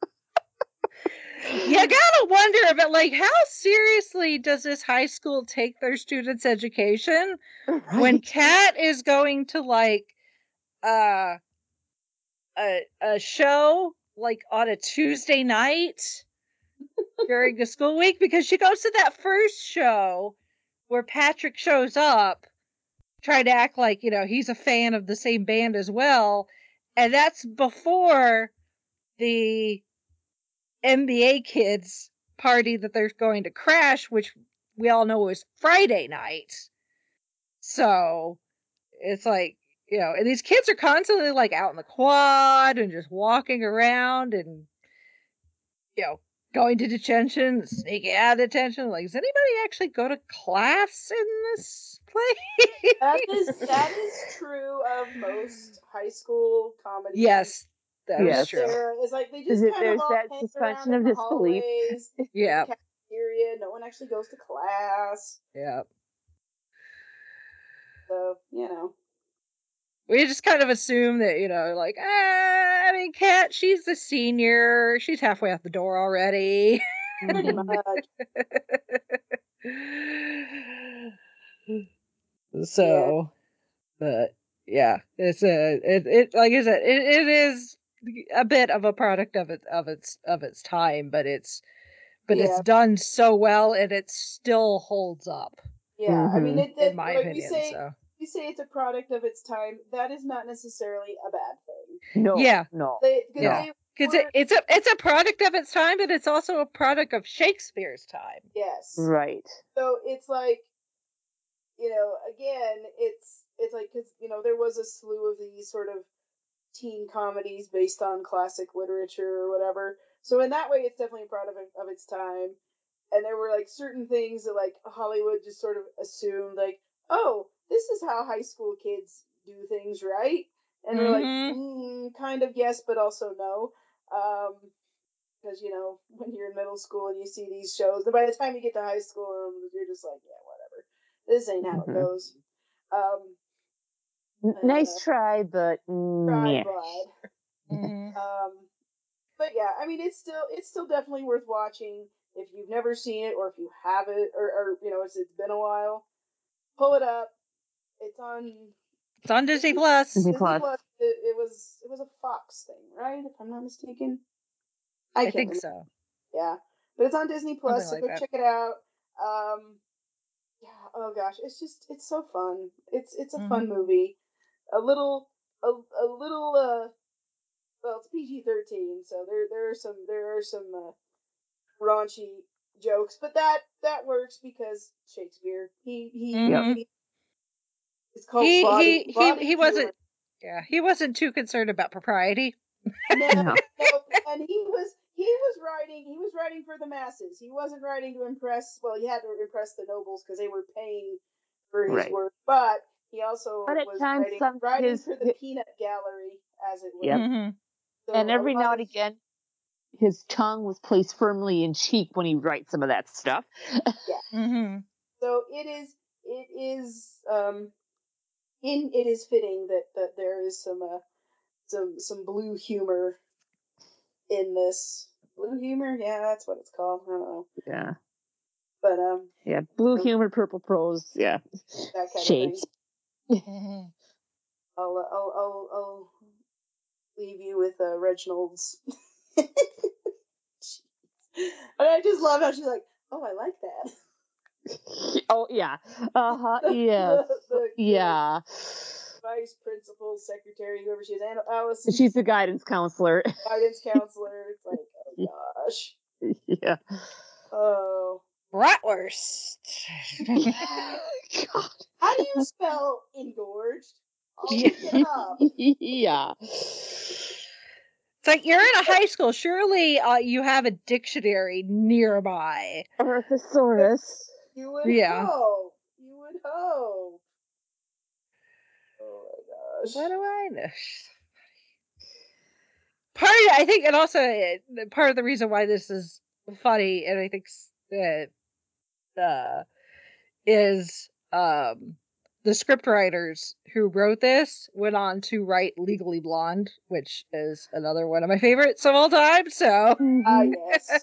You gotta wonder about, like, how seriously does this high school take their students' education when Right. Kat is going to, like, uh, a a show like on a Tuesday night during the school week, because she goes to that first show where Patrick shows up, trying to act like, you know, he's a fan of the same band as well, and that's before the N B A kids party that they're going to crash, which we all know is Friday night. So it's like, you know, and these kids are constantly like out in the quad and just walking around and, you know, going to detention, sneaking out of detention. Like, does anybody actually go to class in this place? that is that is true of most high school comedies. Yes, that is Yes. true. There is like they Is just it- kind there's of all that hang suspension around of in the disbelief. hallways, Yeah, cafeteria. No one actually goes to class, yeah. so you know. We just kind of assume that, you know, like, ah, I mean, Kat, she's the senior. She's halfway out the door already. Pretty Mhm. much. So, but yeah, it's a, it, it, like I said, it, it is a bit of a product of it, of its, of its time, but it's, but Yeah. it's done so well and it still holds up, Yeah, I mean, Mhm. it, it in my like we opinion. say, So, we say it's a product of its time. That is not necessarily a bad thing. No. Yeah. No. They, 'cause Yeah. they because were- it, it's a, it's a product of its time, but it's also a product of Shakespeare's time. yes. Right. So it's like, you know, again, it's it's like because you know there was a slew of these sort of teen comedies based on classic literature or whatever. So in that way, it's definitely a product of, of its time. And there were like certain things that like Hollywood just sort of assumed, like, oh, this is how high school kids do things, right? And we're like, Mhm. mm, kind of yes, but also no. Um, because you know when you're in middle school and you see these shows, then by the time you get to high school, um, you're just like, yeah, whatever. This ain't how Mhm. it goes. Um, N- Uh, nice try, but Try yeah. blood. Mhm. Um, but yeah, I mean, it's still it's still definitely worth watching if you've never seen it or if you have it or, or you know it's it's been a while. Pull it up. It's on It's on Disney Plus. Disney Disney Plus. Plus. It, it was it was a Fox thing, right? If I'm not mistaken. I, I can't think remember. so. Yeah, but it's on Disney Plus, Something so like go that. check it out. Um, yeah. Oh gosh, it's just it's so fun. It's it's a fun Mhm. movie. A little a, a little uh well it's P G thirteen, so there there are some there are some uh, raunchy jokes, but that that works because Shakespeare. He he, Mhm. he it's called He body, he body he he humor. wasn't. Yeah, he wasn't too concerned about propriety. No, No. no, and he was he was writing he was writing for the masses. He wasn't writing to impress. Well, he had to impress the nobles because they were paying for his Right. work, but he also But at was times, writing, some writing his- for the his- peanut gallery, as it were. Yep. Mhm. So And a every lot now of- and again, his tongue was placed firmly in cheek when he writes some of that stuff. Mhm. So it is it is um in it is fitting that that there is some uh, some some blue humor in this. Blue humor, yeah, that's what it's called. I don't know, Yeah. but um, Yeah. Blue So- humor, purple prose. Yeah. that kind Shades. of thing. Mhm. I'll uh, I'll I'll, I'll leave you with uh, Reginald's. And I just love how she's like, oh, I like that. Oh, yeah. Uh huh. Yes. The- the- Yeah. vice principal, secretary, whoever she is, and Allison. She's the guidance counselor. Guidance counselor. It's like, oh gosh. Yeah. Oh. Bratwurst. God. How do you spell engorged? I'll Yeah. look it up. Yeah. It's like you're in a high school. Surely uh, you have a dictionary nearby. Or a thesaurus. You would Yeah. hope. You would hope. Oh my gosh. What do I know? Part of, I think, and also uh, part of the reason why this is funny, and I think that uh, is um, the scriptwriters who wrote this went on to write Legally Blonde, which is another one of my favorites of all time. So, Ah, yes.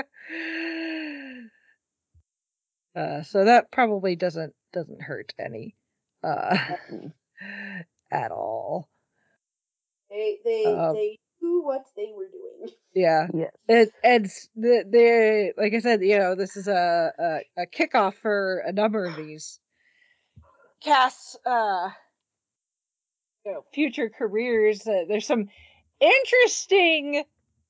uh, so that probably doesn't doesn't hurt any uh, at all. They they Um, they knew what they were doing. Yeah. Yes. It, it's the the like I said, you know, this is a, a a kickoff for a number of these casts, uh, you know, future careers. Uh, there's some interesting,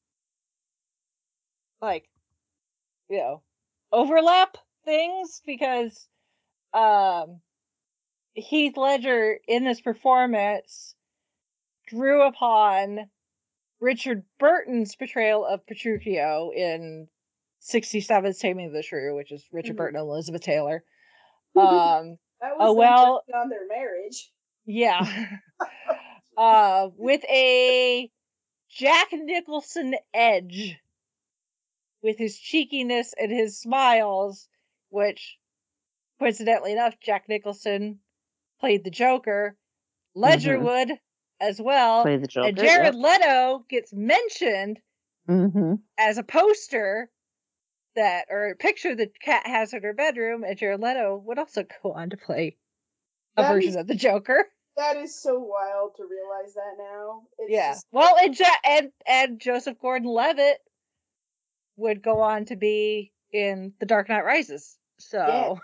like, you know, overlap things because, um, Heath Ledger in this performance drew upon Richard Burton's portrayal of Petruchio in sixty-seven's Taming of the Shrew, which is Richard Mhm. Burton and Elizabeth Taylor. Um, That was Oh, them well- working on their marriage. yeah. uh, with a Jack Nicholson edge, with his cheekiness and his smiles, which, coincidentally enough, Jack Nicholson played the Joker. Ledger Mhm. would as well. Play the Joker. And Jared Leto gets mentioned Mm-hmm. as a poster that, or a picture that Kat has in her bedroom, and Jared Leto would also go on to play a That version is- of the Joker. That is so wild to realize that now. It's Yeah. just- Well, and, ja- and and Joseph Gordon-Levitt would go on to be in The Dark Knight Rises. So,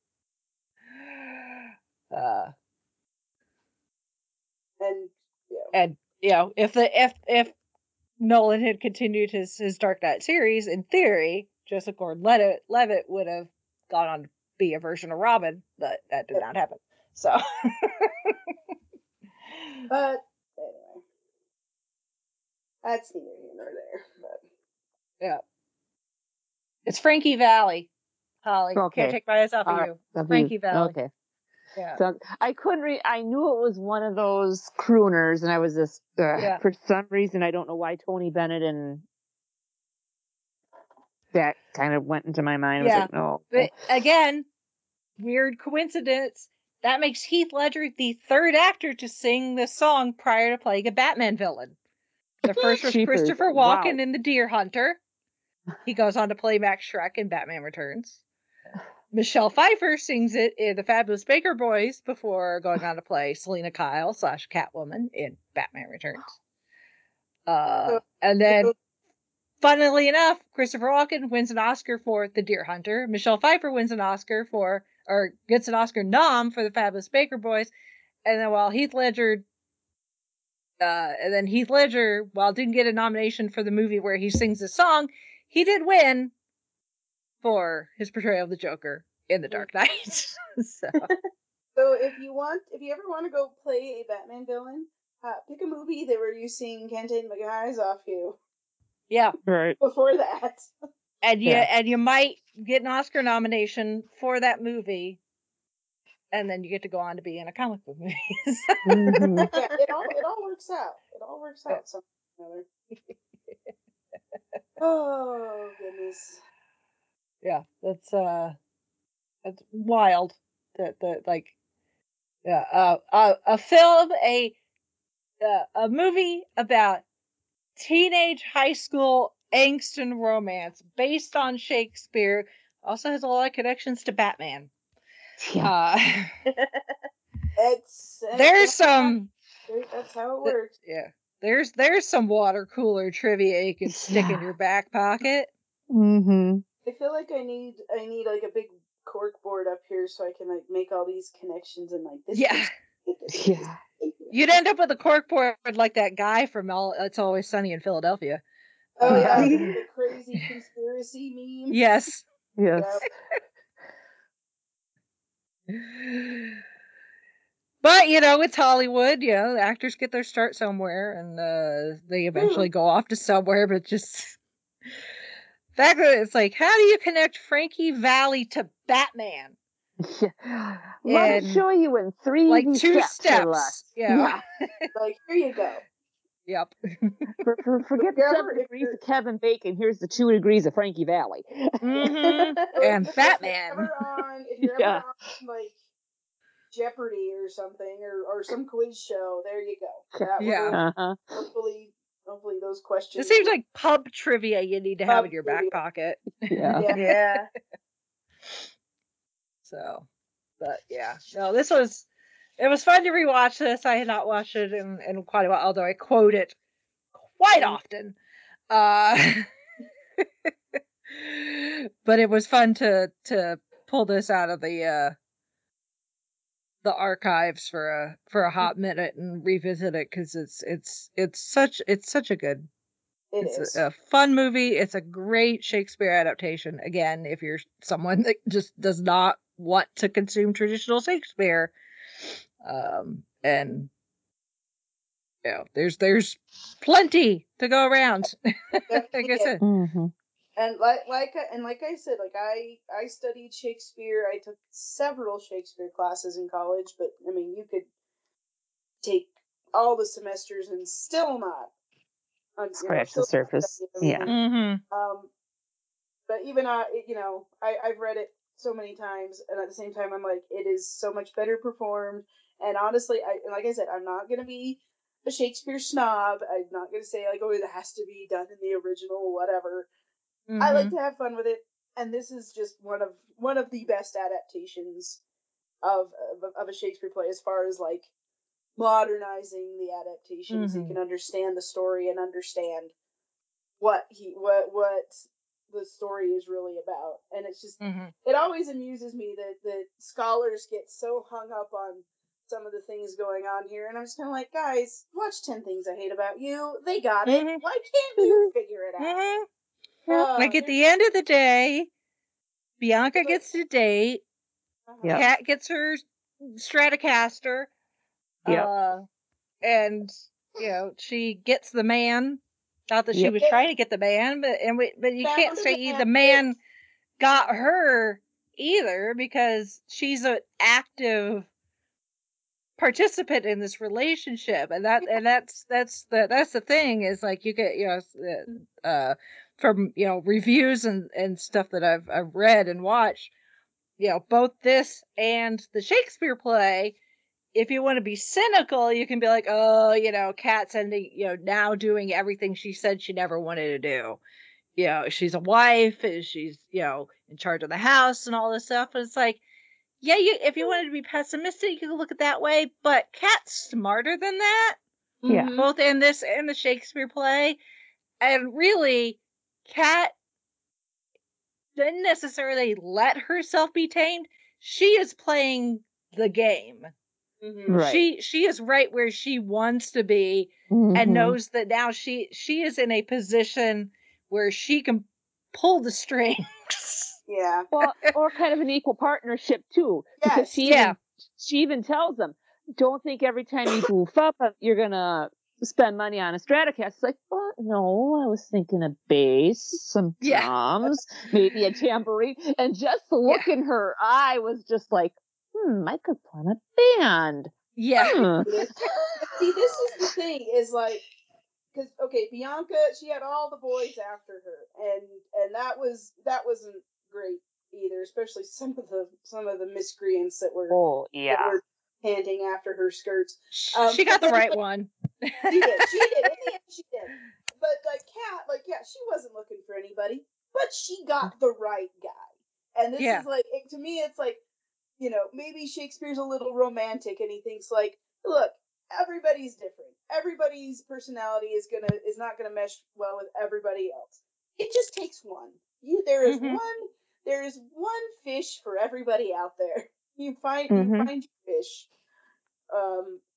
uh, and yeah. and you know, if the if if Nolan had continued his his Dark Knight series, in theory, Joseph Gordon-Levitt Levitt would have gone on to be a version of Robin, but that did not happen. So, But anyway, that's neither here nor there. But yeah, it's Frankie Valley. Holly, Okay. can't take my eyes off of All right. you. That'd be- Frankie Valley. Okay. Yeah. So I couldn't read. I knew it was one of those crooners, and I was just uh, Yeah. for some reason I don't know why Tony Bennett and that kind of went into my mind. I was Yeah. like, no. But again, weird coincidence. That makes Heath Ledger the third actor to sing this song prior to playing a Batman villain. The first was Jeepers. Christopher Wow. Walken in The Deer Hunter. He goes on to play Max Schreck in Batman Returns. Michelle Pfeiffer sings it in The Fabulous Baker Boys before going on to play Selena Kyle slash Catwoman in Batman Returns. Uh, and then, funnily enough, Christopher Walken wins an Oscar for The Deer Hunter. Michelle Pfeiffer wins an Oscar for, or gets an Oscar nom for The Fabulous Baker Boys. And then while Heath Ledger, uh, and then Heath Ledger, while didn't get a nomination for the movie where he sings the song, he did win for his portrayal of the Joker in The Dark Knight. So, so if you want, if you ever want to go play a Batman villain, uh, pick a movie that where you sing "Can't Take My Eyes Off You." yeah, Right. Before that, and you Yeah. and you might get an Oscar nomination for that movie, and then you get to go on to be in a comic book movie. Mhm. yeah, it all it all works out. It all works out somehow or another. Oh goodness. Yeah, that's uh, that's wild. That that like, yeah, uh, uh, a film, a uh, a movie about teenage high school angst and romance based on Shakespeare. Also has a lot of connections to Batman. Yeah. Uh, It's there's that's some, how- That's how it works. yeah, there's there's some water cooler trivia you can stick in Yeah. your back pocket. Mm-hmm. I feel like I need I need like a big cork board up here so I can like make all these connections and like this. Yeah. this- Yeah. You'd end up with a corkboard like that guy from all, It's Always Sunny in Philadelphia. Oh Uh, yeah, the, the crazy conspiracy meme. Yes. Yes. Yep. But, you know, it's Hollywood, you know, actors get their start somewhere and uh, they eventually go off to somewhere, but just the fact that it's like, how do you connect Frankie Valli to Batman? Yeah. Let And, me show you in three Like easy two steps. or less. steps. Yeah. Like, here you go. Yep. For, for, forget If you're the ever- seven if degrees you're- of Kevin Bacon. Here's the two degrees of Frankie Valley. hmm So And if Batman. You're ever on, if you're Yeah. ever on, like, Jeopardy or something, or, or some quiz show, there you go. That Yeah. will Uh-huh. hopefully, hopefully those questions. It seems will- like pub trivia you need to have Pub in your back trivia. pocket. Yeah. Yeah. Yeah. So, but yeah, no, this was, it was fun to rewatch this. I had not watched it in, in quite a while, although I quote it quite Mm. often. Uh, but it was fun to, to pull this out of the, uh, the archives for a, for a hot minute and revisit it. Cause it's, it's, it's such, it's such a good, It it's is. a, a fun movie. It's a great Shakespeare adaptation. Again, if you're someone that just does not want to consume traditional Shakespeare, um, and you know, there's there's plenty to go around. like I said, Mm-hmm. And like like I- and like I said, like I I studied Shakespeare. I took several Shakespeare classes in college, but I mean, you could take all the semesters and still not un- you know, Scratch still the surface. study Yeah. everything. mm-hmm. Um, but even I, you know, I I've read it so many times, and at the same time, I'm like, it is so much better performed. And honestly, I and like I said, I'm not gonna be a Shakespeare snob. I'm not gonna say like, oh, it has to be done in the original, whatever. I like to have fun with it, and this is just one of one of the best adaptations of of, of a Shakespeare play as far as like modernizing the adaptation, so you Mhm. can understand the story and understand what he what what the story is really about. And it's just Mm-hmm. it always amuses me that that scholars get so hung up on some of the things going on here, and I'm just kind of like, guys, watch ten Things I Hate About You. They got it. Mhm. Why can't you figure it out? Mm-hmm. Uh, Like at the end of the day, Bianca Like- gets to date. uh-huh. Yep. Kat gets her Stratocaster. Yep. Uh, and you know she gets the man. Not that she Yep. was trying to get the man, but and we, but you Found can't the say e- man. the man got her either because she's an active participant in this relationship, and that and that's that's the that's the thing is like you get you know s- uh from you know reviews and and stuff that I've I've read and watched, you know both this and the Shakespeare play. If you want to be cynical, you can be like, oh, you know, Kat's ending, you know, now doing everything she said she never wanted to do. You know, she's a wife, and she's, you know, in charge of the house and all this stuff. And it's like, yeah, you if you wanted to be pessimistic, you could look at it that way. But Kat's smarter than that, Yeah. Mhm. both in this and the Shakespeare play. And really, Kat didn't necessarily let herself be tamed. She is playing the game. Mhm. Right. She she is right where she wants to be, Mhm. and knows that now she she is in a position where she can pull the strings. Yeah. Well, or kind of an equal partnership too, because Yes. she Yeah. even she even tells them, "Don't think every time you goof up, uh, you're gonna spend money on a Stratocaster." It's like, "What? No, I was thinking a bass, some Yeah. drums, maybe a tambourine." And just the look in her eye was just like, "Hmm, I could form a band." Yeah. Hmm. See, this is the thing is like, because okay, Bianca, she had all the boys after her, and and that was that wasn't great either, especially some of the some of the miscreants that were Oh that yeah. were panting after her skirts. Sh- Um, she got but the then, right like, one. She did. She did. In the end, she did. But like Kat, like yeah, she wasn't looking for anybody, but she got the right guy. And this Yeah. is like it, to me, it's like you know maybe Shakespeare's a little romantic, and he thinks like, look, everybody's different. Everybody's personality is gonna is not gonna mesh well with everybody else. It just takes one. You there is Mhm. one there is one fish for everybody out there. You find Mhm. you find your fish. Um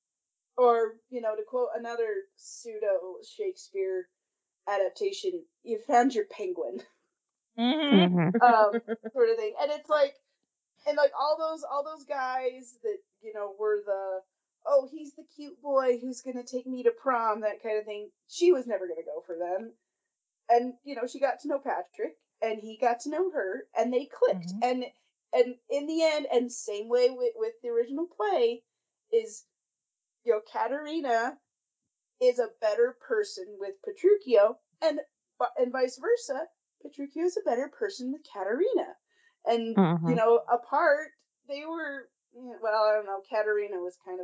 or, you know, to quote another pseudo Shakespeare adaptation, you found your penguin. Mm-hmm. Mhm. um, sort of thing. And it's like, and like all those all those guys that, you know, were the, oh, he's the cute boy who's gonna take me to prom, that kind of thing. She was never gonna go for them. And, you know, she got to know Patrick, and he got to know her, and they clicked. Mhm. And and in the end, and same way with, with the original play, is, you know, Katerina is a better person with Petruchio, and and vice versa. Petruchio is a better person with Katerina. And, you Mhm. know, apart, they were, well, I don't know, Katerina was kind of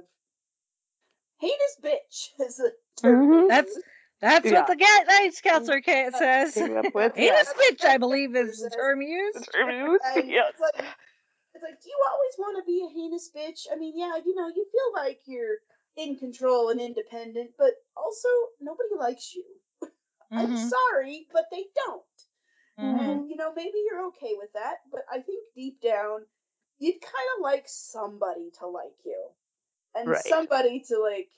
heinous bitch, as the term Mhm. they That's use. that's Yeah. what the Ga- Guidance Counselor ca- says. Came up with, Heinous yes. bitch, I believe, is the Says- term used. And Yes. it's like, it's like, do you always want to be a heinous bitch? I mean, yeah, you know, you feel like you're in control and independent, but also nobody likes you. I'm Mhm. sorry, but they don't. Mhm. And, you know, maybe you're okay with that, but I think deep down, you'd kind of like somebody to like you. And Right. somebody to, like,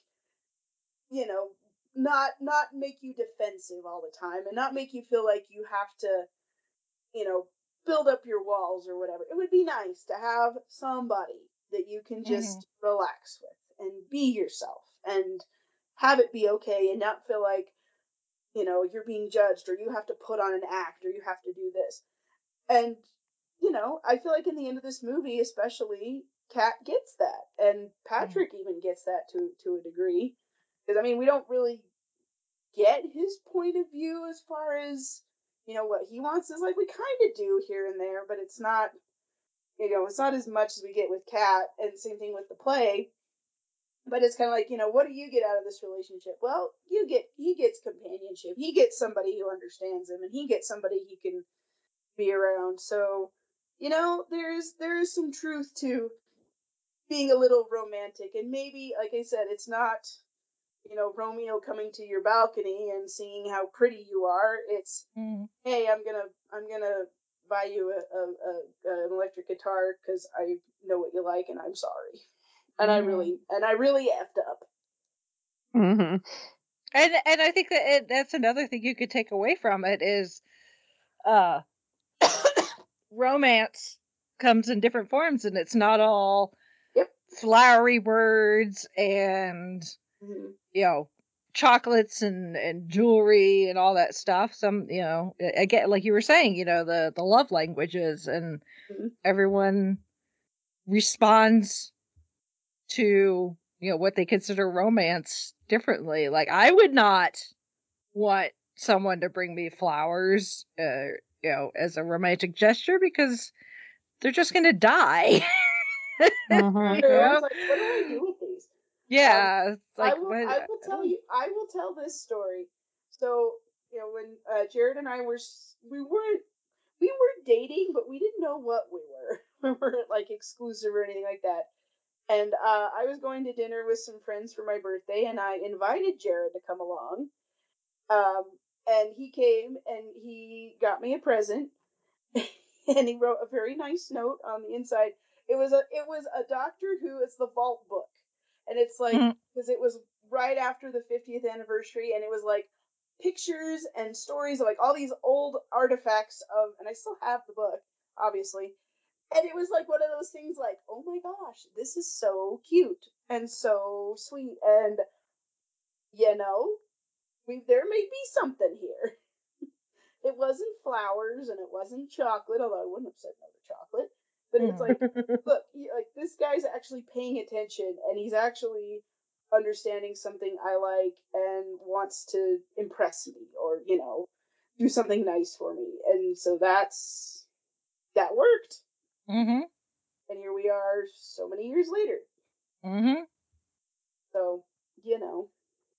you know, not not make you defensive all the time, and not make you feel like you have to, you know, build up your walls or whatever. It would be nice to have somebody that you can just relax with and be yourself and have it be okay, and not feel like, you know, you're being judged, or you have to put on an act, or you have to do this. And, you know, I feel like in the end of this movie, especially, Kat gets that, and Patrick even gets that to to a degree. Because, I mean, we don't really get his point of view as far as, you know, what he wants. Is like, we kind of do here and there, but it's not, you know, it's not as much as we get with Kat. And same thing with the play. But it's kind of like, you know, what do you get out of this relationship? Well, you get, he gets companionship. He gets somebody who understands him, and he gets somebody he can be around. So, you know, there's there's some truth to being a little romantic. And maybe, like I said, it's not, you know, Romeo coming to your balcony and seeing how pretty you are. It's, Mhm. hey, I'm gonna I'm gonna buy you a, a, a an electric guitar because I know what you like, and I'm sorry. And I Mhm. really and I really effed up. Mhm. And and I think that it, that's another thing you could take away from it is, uh, romance comes in different forms, and it's not all Yep. flowery words and, Mhm. you know, chocolates and and jewelry and all that stuff. Some, you know, a- again, like you were saying, you know, the the love languages, and Mhm. everyone responds to, you know, what they consider romance differently. Like, I would not want someone to bring me flowers, uh, you know, as a romantic gesture, because they're just gonna die. Mhm. True. Yeah. It's like, what do I do with these? Um, Yeah, it's I like, will. what? I will tell you. I will tell this story. So, you know, when uh, Jared and I were, s- we weren't, we were dating, but we didn't know what we were. We weren't like exclusive or anything like that. And uh, I was going to dinner with some friends for my birthday, and I invited Jared to come along. Um, and he came, and he got me a present, and he wrote a very nice note on the inside. It was a it was a Doctor Who. It's the Vault book, and it's like, Mhm. because it was right after the fiftieth anniversary, and it was like pictures and stories of like all these old artifacts of, and I still have the book, obviously. And it was like one of those things like, oh my gosh, this is so cute and so sweet, and, you know, we there may be something here. It wasn't flowers and it wasn't chocolate, although I wouldn't have said no to chocolate. But it's like, look, he, like this guy's actually paying attention, and he's actually understanding something I like and wants to impress me, or, you know, do something nice for me. And so that's that worked. Mhm. And here we are so many years later. Mhm. So, you know,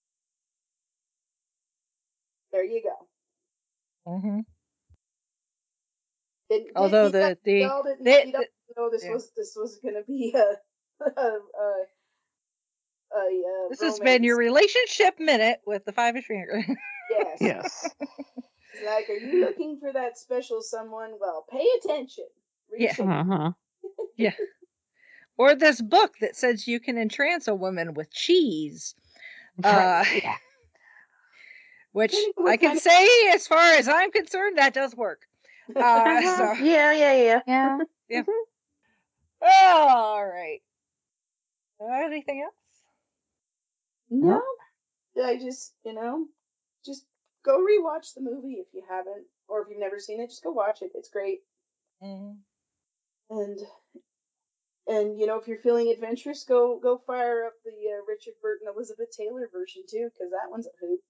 there you go. Mhm. Didn't, Although didn't, the the y'all didn't, the, you the don't know this yeah. was this was gonna be a a, a, a, a This has been your romance. relationship minute with the Five Ish Finger. Yes. Yes. It's like, are you looking for that special someone? Well, pay attention. Read Yeah. Shakespeare. Mhm. Yeah. or this book that says you can entrance a woman with cheese. Right, Uh, yeah. which Depending on what I can kind of- say, as far as I'm concerned, that does work. Uh, Uh-huh. so, Yeah, yeah, yeah. Yeah. Yeah. all right. Uh, anything else? No, I just, you know, just go rewatch the movie if you haven't, or if you've never seen it, just go watch it. It's great. Mm-hmm. And and you know, if you're feeling adventurous, go go fire up the uh, Richard Burton Elizabeth Taylor version too, because that one's a hoot.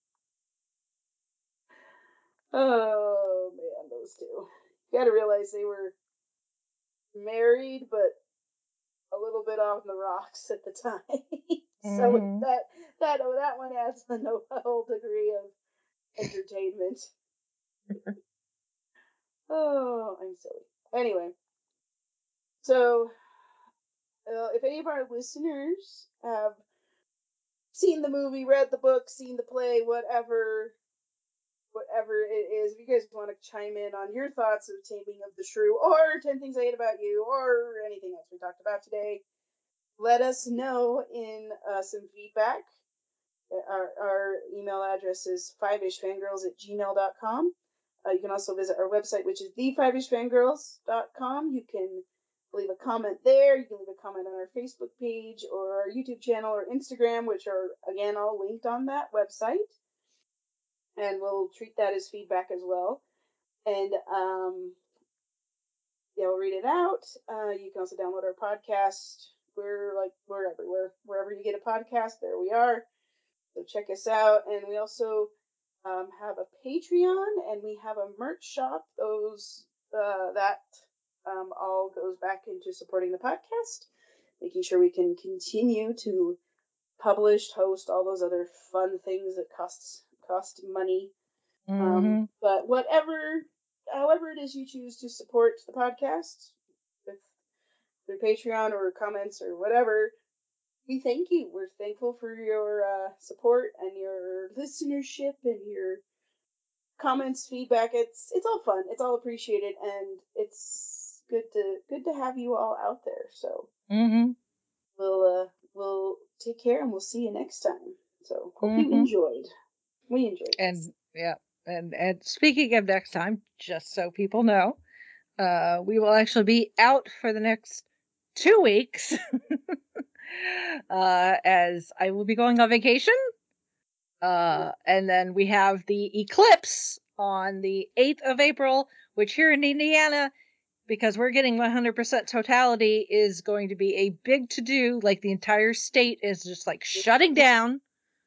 Oh man, those two. You got to realize they were married, but a little bit off the rocks at the time. So Mhm. that that oh, that one adds a no- a whole degree of entertainment. Oh, I'm silly. Anyway, so uh, if any of our listeners have seen the movie, read the book, seen the play, whatever, whatever it is, if you guys want to chime in on your thoughts of Taming of the Shrew, or ten Things I Hate About You, or anything else we talked about today, let us know in uh, some feedback. Our, our email address is five ish fangirls at gmail dot com. Uh, you can also visit our website, which is the five ish fangirls dot com. You can leave a comment there. You can leave a comment on our Facebook page or our YouTube channel or Instagram, which are, again, all linked on that website. And we'll treat that as feedback as well. And um, yeah, we'll read it out. Uh, you can also download our podcast. We're like, we're everywhere. Wherever you get a podcast, there we are. So check us out. And we also um, have a Patreon and we have a merch shop. Those uh, that um, all goes back into supporting the podcast, making sure we can continue to publish, host, all those other fun things that costs cost money. Um, Mhm. but whatever, however it is you choose to support the podcast, with through Patreon or comments or whatever, we thank you. We're thankful for your uh, support and your listenership and your comments, feedback. It's it's all fun. It's all appreciated, and it's good to good to have you all out there. So Mhm. we'll uh, we'll take care and we'll see you next time. So hope you Mhm. enjoyed. We enjoyed. And this. yeah, and and speaking of next time, just so people know, uh, we will actually be out for the next two weeks, uh, as I will be going on vacation. Uh, and then we have the eclipse on the eighth of April, which here in Indiana, because we're getting one hundred percent totality, is going to be a big to do. Like the entire state is just like shutting down.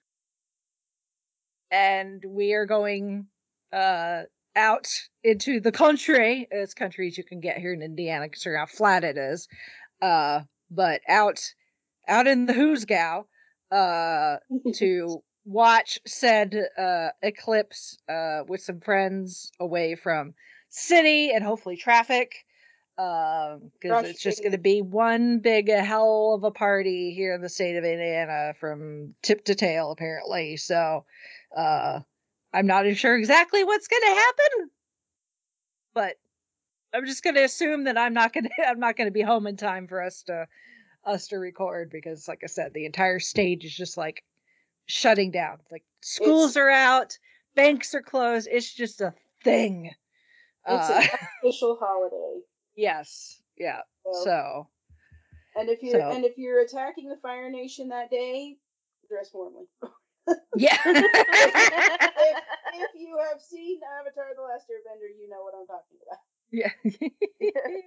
And we are going uh, out into the country, as country as you can get here in Indiana, because of how flat it is. Uh, but out, out in the Hoosgow, uh, to watch said uh, eclipse uh, with some friends away from city and hopefully traffic. Because um, it's just going to be one big hell of a party here in the state of Indiana from tip to tail, apparently. So uh, I'm not sure exactly what's going to happen, but I'm just going to assume that I'm not going to I'm not going to be home in time for us to us to record, because, like I said, the entire state is just like shutting down. Like schools it's, are out, banks are closed. It's just a thing. It's uh, an official holiday. Yes. Yeah. So, so. And if you're so. and if you're attacking the Fire Nation that day, dress warmly. Yeah. if, if you have seen Avatar: The Last Airbender, you know what I'm talking about. Yeah.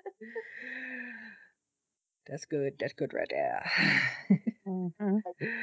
That's good. That's good right there. Mm-hmm.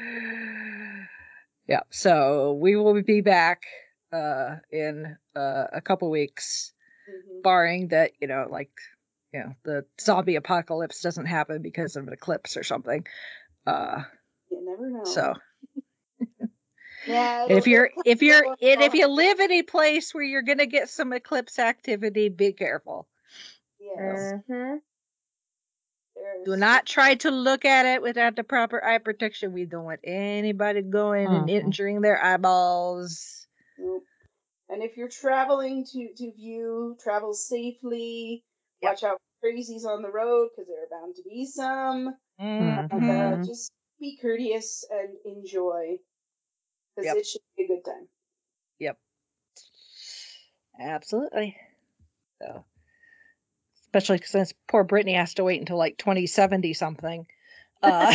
Yeah. So we will be back uh, in uh, a couple weeks. Mm-hmm. Barring that, you know, like, you know, the zombie apocalypse doesn't happen because of an eclipse or something. Uh, you never know. So, yeah. If you're if you're and if you live in a place where you're gonna get some eclipse activity, be careful. Yes. Mm-hmm. Do not try to look at it without the proper eye protection. We don't want anybody going mm-hmm. and injuring their eyeballs. Nope. And if you're traveling to, to view, travel safely, Yep. Watch out for crazies on the road because there are bound to be some. Mhm. And uh, Mhm. just be courteous and enjoy because Yep. it should be a good time. Yep. Absolutely. So, especially since poor Brittany has to wait until like twenty seventy something. Uh,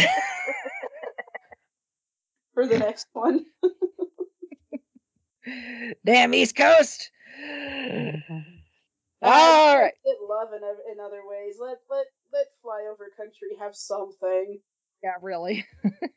For the next one. damn East Coast. Mhm. All right. Get love in, oth- in other ways. Let let let flyover country have something. Yeah, really.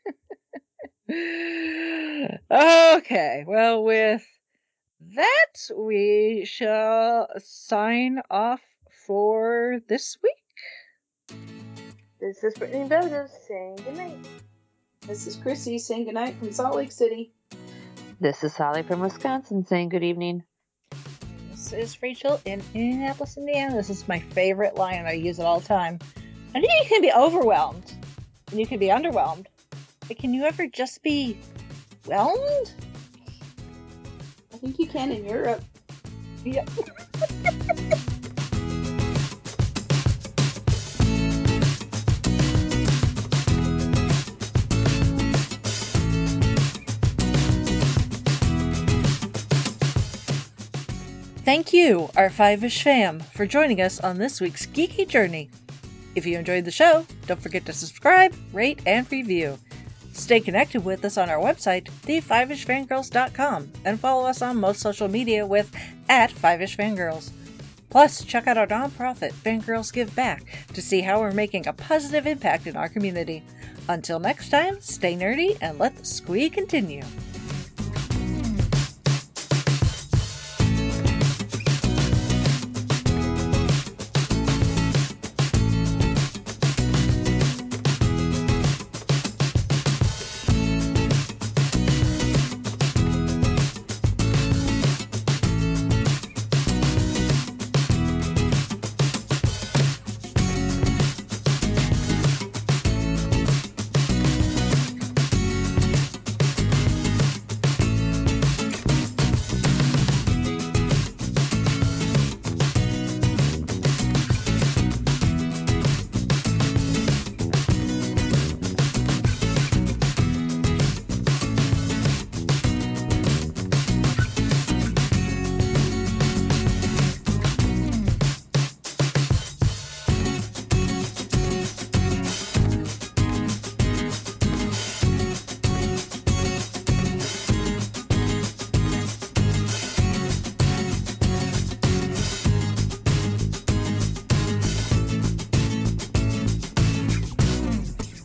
Okay. Well, with that, we shall sign off for this week. This is Brittany Dodos saying goodnight. This is Chrissy saying goodnight from Salt Lake City. This is Holly from Wisconsin saying good evening. This is Rachel in Indianapolis, Indiana. This is my favorite line. I use it all the time. I think you can be overwhelmed and you can be underwhelmed. But can you ever just be whelmed? I think you can in Europe. Yep. Thank you, our Five-ish fam, for joining us on this week's geeky journey. If you enjoyed the show, don't forget to subscribe, rate, and review. Stay connected with us on our website, the five ish fangirls dot com, and follow us on most social media with at five ish fangirls. Plus, check out our nonprofit, Fangirls Give Back, to see how we're making a positive impact in our community. Until next time, stay nerdy and let the squee continue.